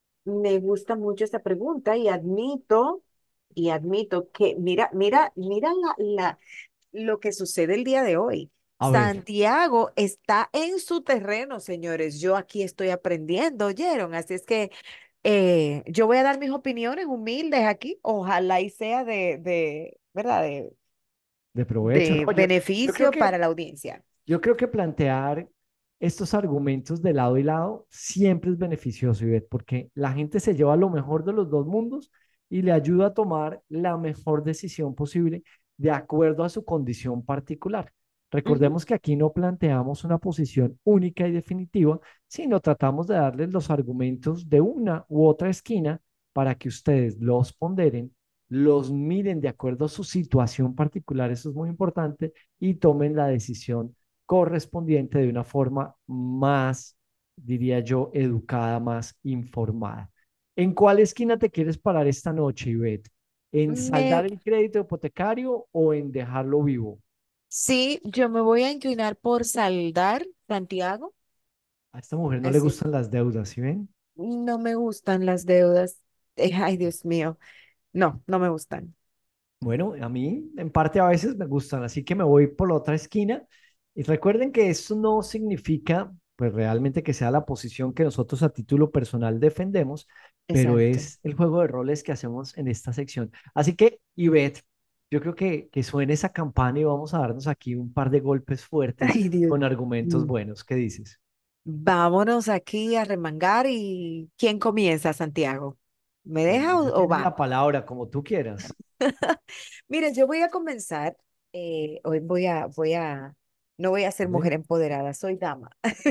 Me gusta mucho esta pregunta y admito, y admito que, mira, mira, mira la, la, lo que sucede el día de hoy. A ver, Santiago está en su terreno, señores. Yo aquí estoy aprendiendo, ¿oyeron? Así es que eh, yo voy a dar mis opiniones humildes aquí. Ojalá y sea de, de, ¿verdad? De, de provecho, de ¿no? Yo, yo creo beneficio para que, la audiencia. yo creo que plantear estos argumentos de lado y lado siempre es beneficioso, Ivette, porque la gente se lleva lo mejor de los dos mundos y le ayuda a tomar la mejor decisión posible de acuerdo a su condición particular. Ujú. Recordemos que aquí no planteamos una posición única y definitiva, sino tratamos de darles los argumentos de una u otra esquina para que ustedes los ponderen, los miren de acuerdo a su situación particular, eso es muy importante, y tomen la decisión correspondiente de una forma más, diría yo, educada, más informada. ¿En cuál esquina te quieres parar esta noche, Ivette? ¿En Me, saldar el crédito hipotecario o en dejarlo vivo? sí, yo me voy a inclinar por saldar, Santiago. A esta mujer no le Así, gustan las deudas, ¿sí ven? no me gustan las deudas. Eh, Ay, Dios mío. No, no me gustan. Bueno, a mí en parte a veces me gustan, así que me voy por la otra esquina. Y recuerden que eso no significa, pues realmente que sea la posición que nosotros a título personal defendemos, pero Exacto. es el juego de roles que hacemos en esta sección. Así que, Ivette, yo creo que, que suene esa campana y vamos a darnos aquí un par de golpes fuertes Ay, Dios. con argumentos Mm. buenos. ¿Qué dices? Vámonos aquí a remangar y ¿quién comienza, Santiago? ¿Me Bueno, deja ya o, o tienes la vamos? palabra como tú quieras. Mira, yo voy a comenzar. Eh, hoy voy a, voy a, no voy a ser mujer ¿Ve? empoderada, soy dama.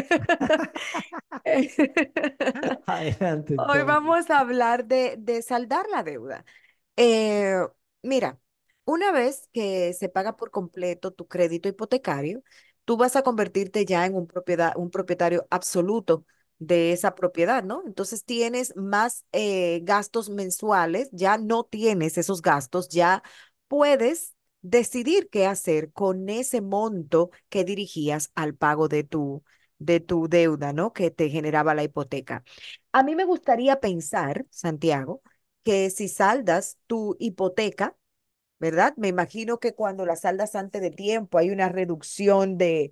Adelante Hoy entonces. vamos a hablar de, de saldar la deuda. Eh, Mira, una vez que se paga por completo tu crédito hipotecario, tú vas a convertirte ya en un propiedad, un propietario absoluto de esa propiedad, ¿no? Entonces tienes más eh, gastos mensuales, ya no tienes esos gastos, ya puedes decidir qué hacer con ese monto que dirigías al pago de tu, de tu deuda, ¿no? Que te generaba la hipoteca. A mí me gustaría pensar, Santiago, que si saldas tu hipoteca, ¿verdad? Me imagino que cuando la saldas antes de tiempo hay una reducción de,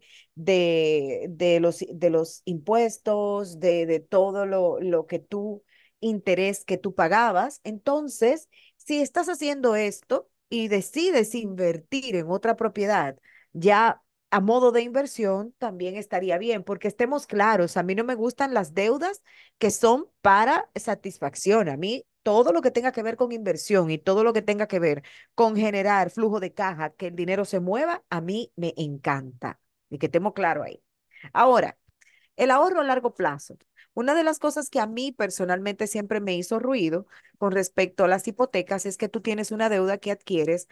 de, de los, de los impuestos, de, de todo lo, lo que tú, interés que tú pagabas. Entonces, si estás haciendo esto y decides invertir en otra propiedad, ya a modo de inversión, también estaría bien, porque estemos claros, a mí no me gustan las deudas que son para satisfacción. A mí todo lo que tenga que ver con inversión y todo lo que tenga que ver con generar flujo de caja, que el dinero se mueva, a mí me encanta. Y que estemos claro ahí. Ahora, el ahorro a largo plazo. Una de las cosas que a mí personalmente siempre me hizo ruido con respecto a las hipotecas es que tú tienes una deuda que adquieres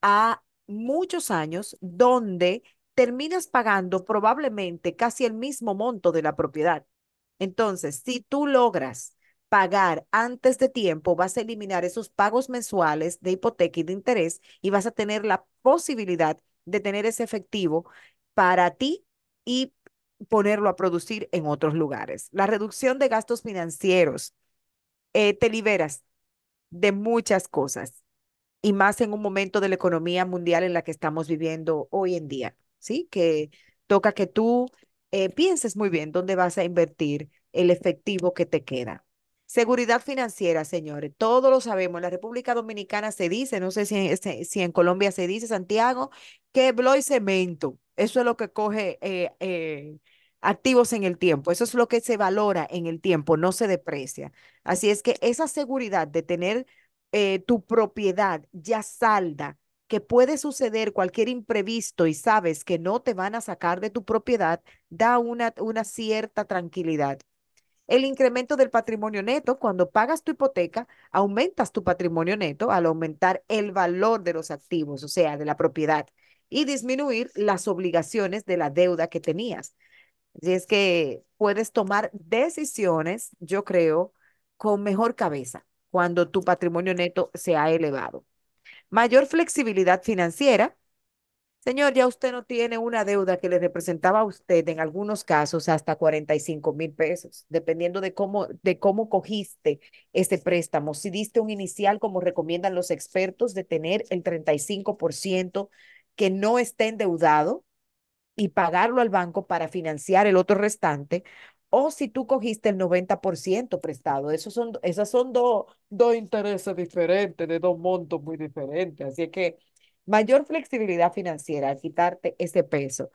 a muchos años donde terminas pagando probablemente casi el mismo monto de la propiedad. Entonces, si tú logras pagar antes de tiempo, vas a eliminar esos pagos mensuales de hipoteca y de interés y vas a tener la posibilidad de tener ese efectivo para ti y ponerlo a producir en otros lugares. La reducción de gastos financieros, eh, te liberas de muchas cosas y más en un momento de la economía mundial en la que estamos viviendo hoy en día, ¿sí? Que toca que tú eh, pienses muy bien dónde vas a invertir el efectivo que te queda. Seguridad financiera, señores, todos lo sabemos. En la República Dominicana se dice, no sé si en, si si en Colombia se dice, Santiago, que blow y cemento. Eso es lo que coge eh, eh, activos en el tiempo. Eso es lo que se valora en el tiempo, no se deprecia. Así es que esa seguridad de tener eh, tu propiedad ya salda, que puede suceder cualquier imprevisto y sabes que no te van a sacar de tu propiedad, da una, una cierta tranquilidad. El incremento del patrimonio neto, cuando pagas tu hipoteca, aumentas tu patrimonio neto al aumentar el valor de los activos, o sea, de la propiedad, y disminuir las obligaciones de la deuda que tenías. Así es que puedes tomar decisiones, yo creo, con mejor cabeza cuando tu patrimonio neto se ha elevado. Mayor flexibilidad financiera. Señor, ya usted no tiene una deuda que le representaba a usted en algunos casos hasta cuarenta y cinco mil pesos, dependiendo de cómo, de cómo cogiste ese préstamo. Si diste un inicial, como recomiendan los expertos, de tener el treinta y cinco por ciento que no esté endeudado y pagarlo al banco para financiar el otro restante, o si tú cogiste el noventa por ciento prestado. Esos son, esas son dos dos intereses diferentes, de dos montos muy diferentes. Así es que mayor flexibilidad financiera, quitarte ese peso.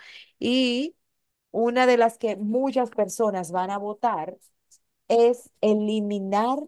Y una de las que muchas personas van a votar es eliminar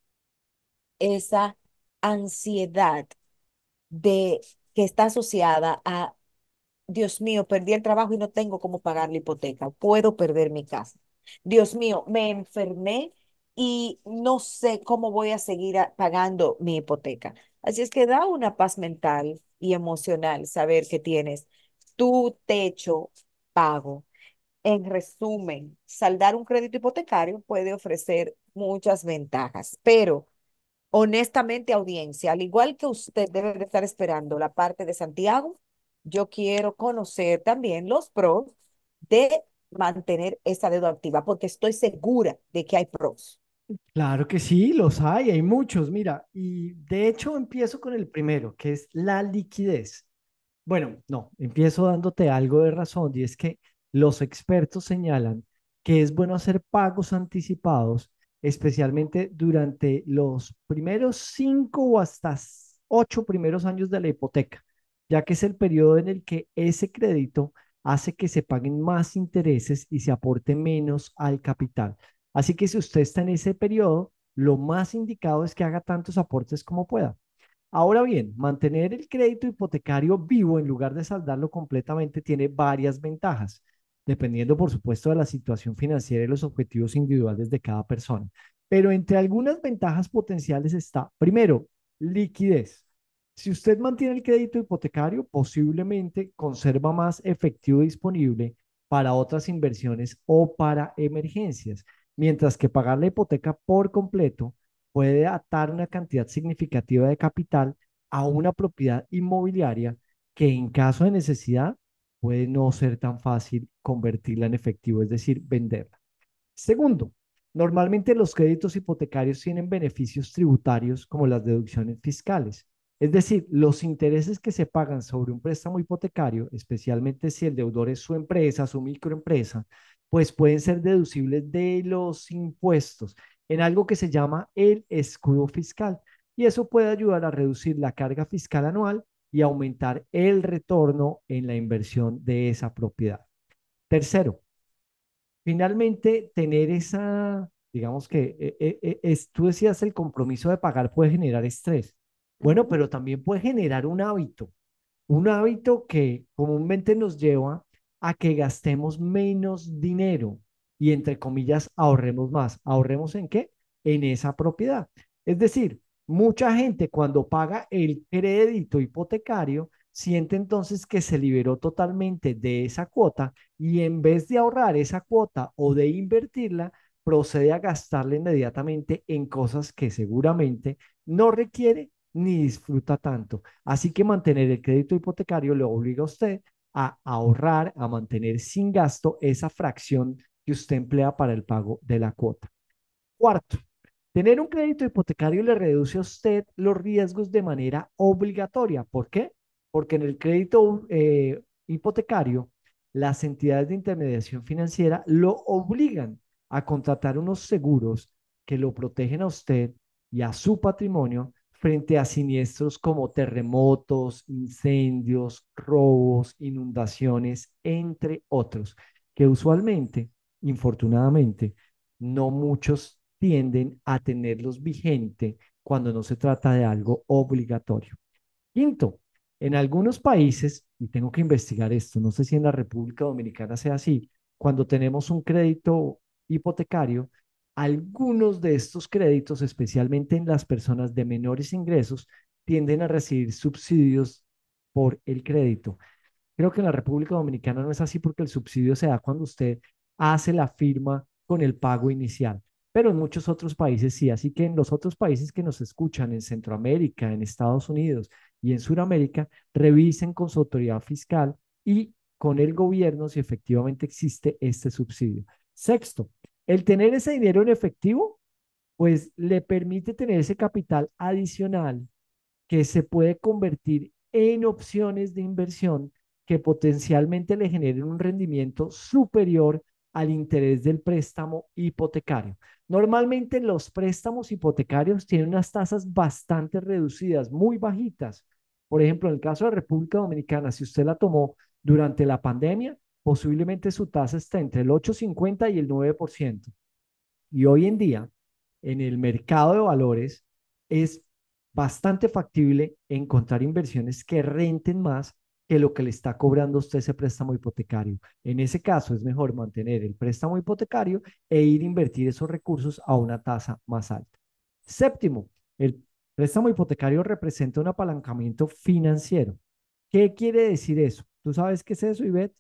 esa ansiedad de que está asociada a Dios mío, perdí el trabajo y no tengo cómo pagar la hipoteca. Puedo perder mi casa. Dios mío, me enfermé y no sé cómo voy a seguir a- pagando mi hipoteca. Así es que da una paz mental y emocional saber que tienes tu techo pago. En resumen, saldar un crédito hipotecario puede ofrecer muchas ventajas, pero honestamente, audiencia, al igual que usted debe de estar esperando la parte de Santiago, yo quiero conocer también los pros de mantener esa deuda activa, porque estoy segura de que hay pros. Claro que sí, los hay, hay muchos, mira, y de hecho empiezo con el primero, que es la liquidez. Bueno, no, empiezo dándote algo de razón y es que los expertos señalan que es bueno hacer pagos anticipados, especialmente durante los primeros cinco o hasta s- ocho primeros años de la hipoteca, ya que es el periodo en el que ese crédito hace que se paguen más intereses y se aporte menos al capital. Así que si usted está en ese periodo, lo más indicado es que haga tantos aportes como pueda. Ahora bien, mantener el crédito hipotecario vivo en lugar de saldarlo completamente tiene varias ventajas, dependiendo, por supuesto, de la situación financiera y los objetivos individuales de cada persona. Pero entre algunas ventajas potenciales está, primero, liquidez. Si usted mantiene el crédito hipotecario, posiblemente conserva más efectivo disponible para otras inversiones o para emergencias, mientras que pagar la hipoteca por completo puede atar una cantidad significativa de capital a una propiedad inmobiliaria que en caso de necesidad puede no ser tan fácil convertirla en efectivo, es decir, venderla. Segundo, normalmente los créditos hipotecarios tienen beneficios tributarios como las deducciones fiscales. Es decir, los intereses que se pagan sobre un préstamo hipotecario, especialmente si el deudor es su empresa, su microempresa, pues pueden ser deducibles de los impuestos en algo que se llama el escudo fiscal. Y eso puede ayudar a reducir la carga fiscal anual y aumentar el retorno en la inversión de esa propiedad. Tercero, finalmente, tener esa, digamos que eh, eh, eh, es, tú decías, el compromiso de pagar puede generar estrés. Bueno, pero también puede generar un hábito, un hábito que comúnmente nos lleva a que gastemos menos dinero y, entre comillas, ahorremos más. ¿Ahorremos en qué? En esa propiedad. Es decir, mucha gente cuando paga el crédito hipotecario siente entonces que se liberó totalmente de esa cuota y en vez de ahorrar esa cuota o de invertirla, procede a gastarla inmediatamente en cosas que seguramente no requiere ni disfruta tanto. Así que mantener el crédito hipotecario le obliga a usted a ahorrar, a mantener sin gasto esa fracción que usted emplea para el pago de la cuota. Cuarto, tener un crédito hipotecario le reduce a usted los riesgos de manera obligatoria. ¿Por qué? Porque en el crédito eh, hipotecario, las entidades de intermediación financiera lo obligan a contratar unos seguros que lo protegen a usted y a su patrimonio frente a siniestros como terremotos, incendios, robos, inundaciones, entre otros, que usualmente, infortunadamente, no muchos tienden a tenerlos vigente cuando no se trata de algo obligatorio. Quinto, en algunos países, y tengo que investigar esto, no sé si en la República Dominicana sea así, cuando tenemos un crédito hipotecario, algunos de estos créditos, especialmente en las personas de menores ingresos, tienden a recibir subsidios por el crédito. Creo que en la República Dominicana no es así porque el subsidio se da cuando usted hace la firma con el pago inicial, pero en muchos otros países sí. Así que en los otros países que nos escuchan, en Centroamérica, en Estados Unidos y en Sudamérica, revisen con su autoridad fiscal y con el gobierno si efectivamente existe este subsidio. Sexto, el tener ese dinero en efectivo, pues le permite tener ese capital adicional que se puede convertir en opciones de inversión que potencialmente le generen un rendimiento superior al interés del préstamo hipotecario. Normalmente los préstamos hipotecarios tienen unas tasas bastante reducidas, muy bajitas. Por ejemplo, en el caso de República Dominicana, si usted la tomó durante la pandemia, posiblemente su tasa está entre el ocho punto cincuenta y el nueve por ciento. Y hoy en día, en el mercado de valores, es bastante factible encontrar inversiones que renten más que lo que le está cobrando usted ese préstamo hipotecario. En ese caso, es mejor mantener el préstamo hipotecario e ir a invertir esos recursos a una tasa más alta. Séptimo, el préstamo hipotecario representa un apalancamiento financiero. ¿Qué quiere decir eso? ¿Tú sabes qué es eso, Ivette?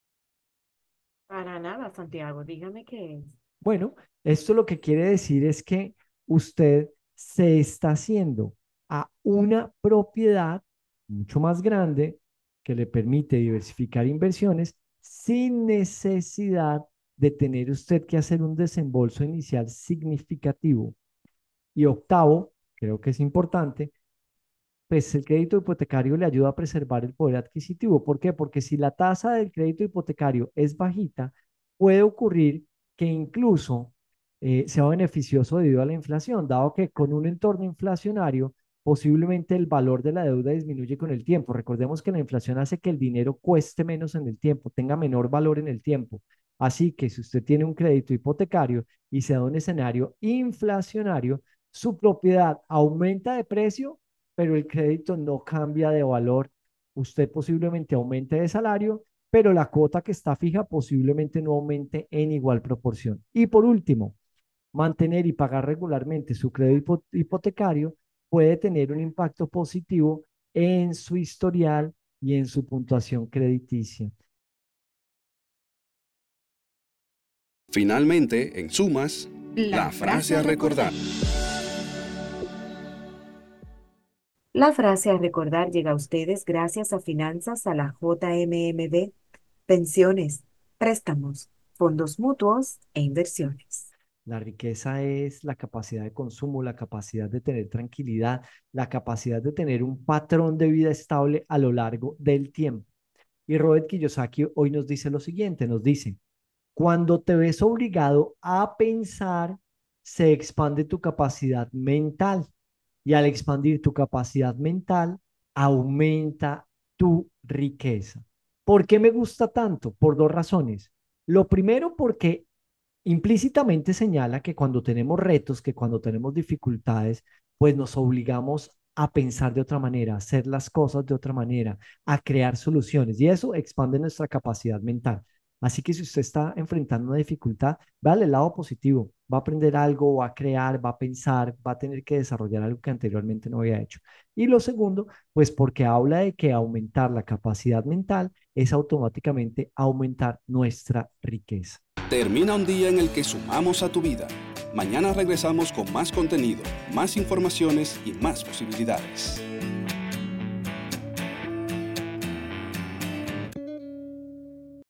Para nada, Santiago, dígame qué es. Bueno, esto lo que quiere decir es que usted se está haciendo a una propiedad mucho más grande que le permite diversificar inversiones sin necesidad de tener usted que hacer un desembolso inicial significativo. Y octavo, creo que es importante, pues el crédito hipotecario le ayuda a preservar el poder adquisitivo. ¿Por qué? Porque si la tasa del crédito hipotecario es bajita, puede ocurrir que incluso eh, sea beneficioso debido a la inflación, dado que con un entorno inflacionario, posiblemente el valor de la deuda disminuye con el tiempo. Recordemos que la inflación hace que el dinero cueste menos en el tiempo, tenga menor valor en el tiempo. Así que si usted tiene un crédito hipotecario y se da un escenario inflacionario, su propiedad aumenta de precio, pero el crédito no cambia de valor. Usted posiblemente aumente de salario, pero la cuota que está fija posiblemente no aumente en igual proporción. Y por último, mantener y pagar regularmente su crédito hipotecario puede tener un impacto positivo en su historial y en su puntuación crediticia. Finalmente, en sumas, la, la frase a recordar. La frase a recordar llega a ustedes gracias a Finanzas a la J M M B, pensiones, préstamos, fondos mutuos e inversiones. La riqueza es la capacidad de consumo, la capacidad de tener tranquilidad, la capacidad de tener un patrón de vida estable a lo largo del tiempo. Y Robert Kiyosaki hoy nos dice lo siguiente, nos dice, cuando te ves obligado a pensar, se expande tu capacidad mental. Y al expandir tu capacidad mental, aumenta tu riqueza. ¿Por qué me gusta tanto? Por dos razones. Lo primero, porque implícitamente señala que cuando tenemos retos, que cuando tenemos dificultades, pues nos obligamos a pensar de otra manera, a hacer las cosas de otra manera, a crear soluciones. Y eso expande nuestra capacidad mental. Así que si usted está enfrentando una dificultad, vale el lado positivo, va a aprender algo, va a crear, va a pensar, va a tener que desarrollar algo que anteriormente no había hecho. Y lo segundo, pues porque habla de que aumentar la capacidad mental es automáticamente aumentar nuestra riqueza. Termina un día en el que sumamos a tu vida. Mañana regresamos con más contenido, más informaciones y más posibilidades.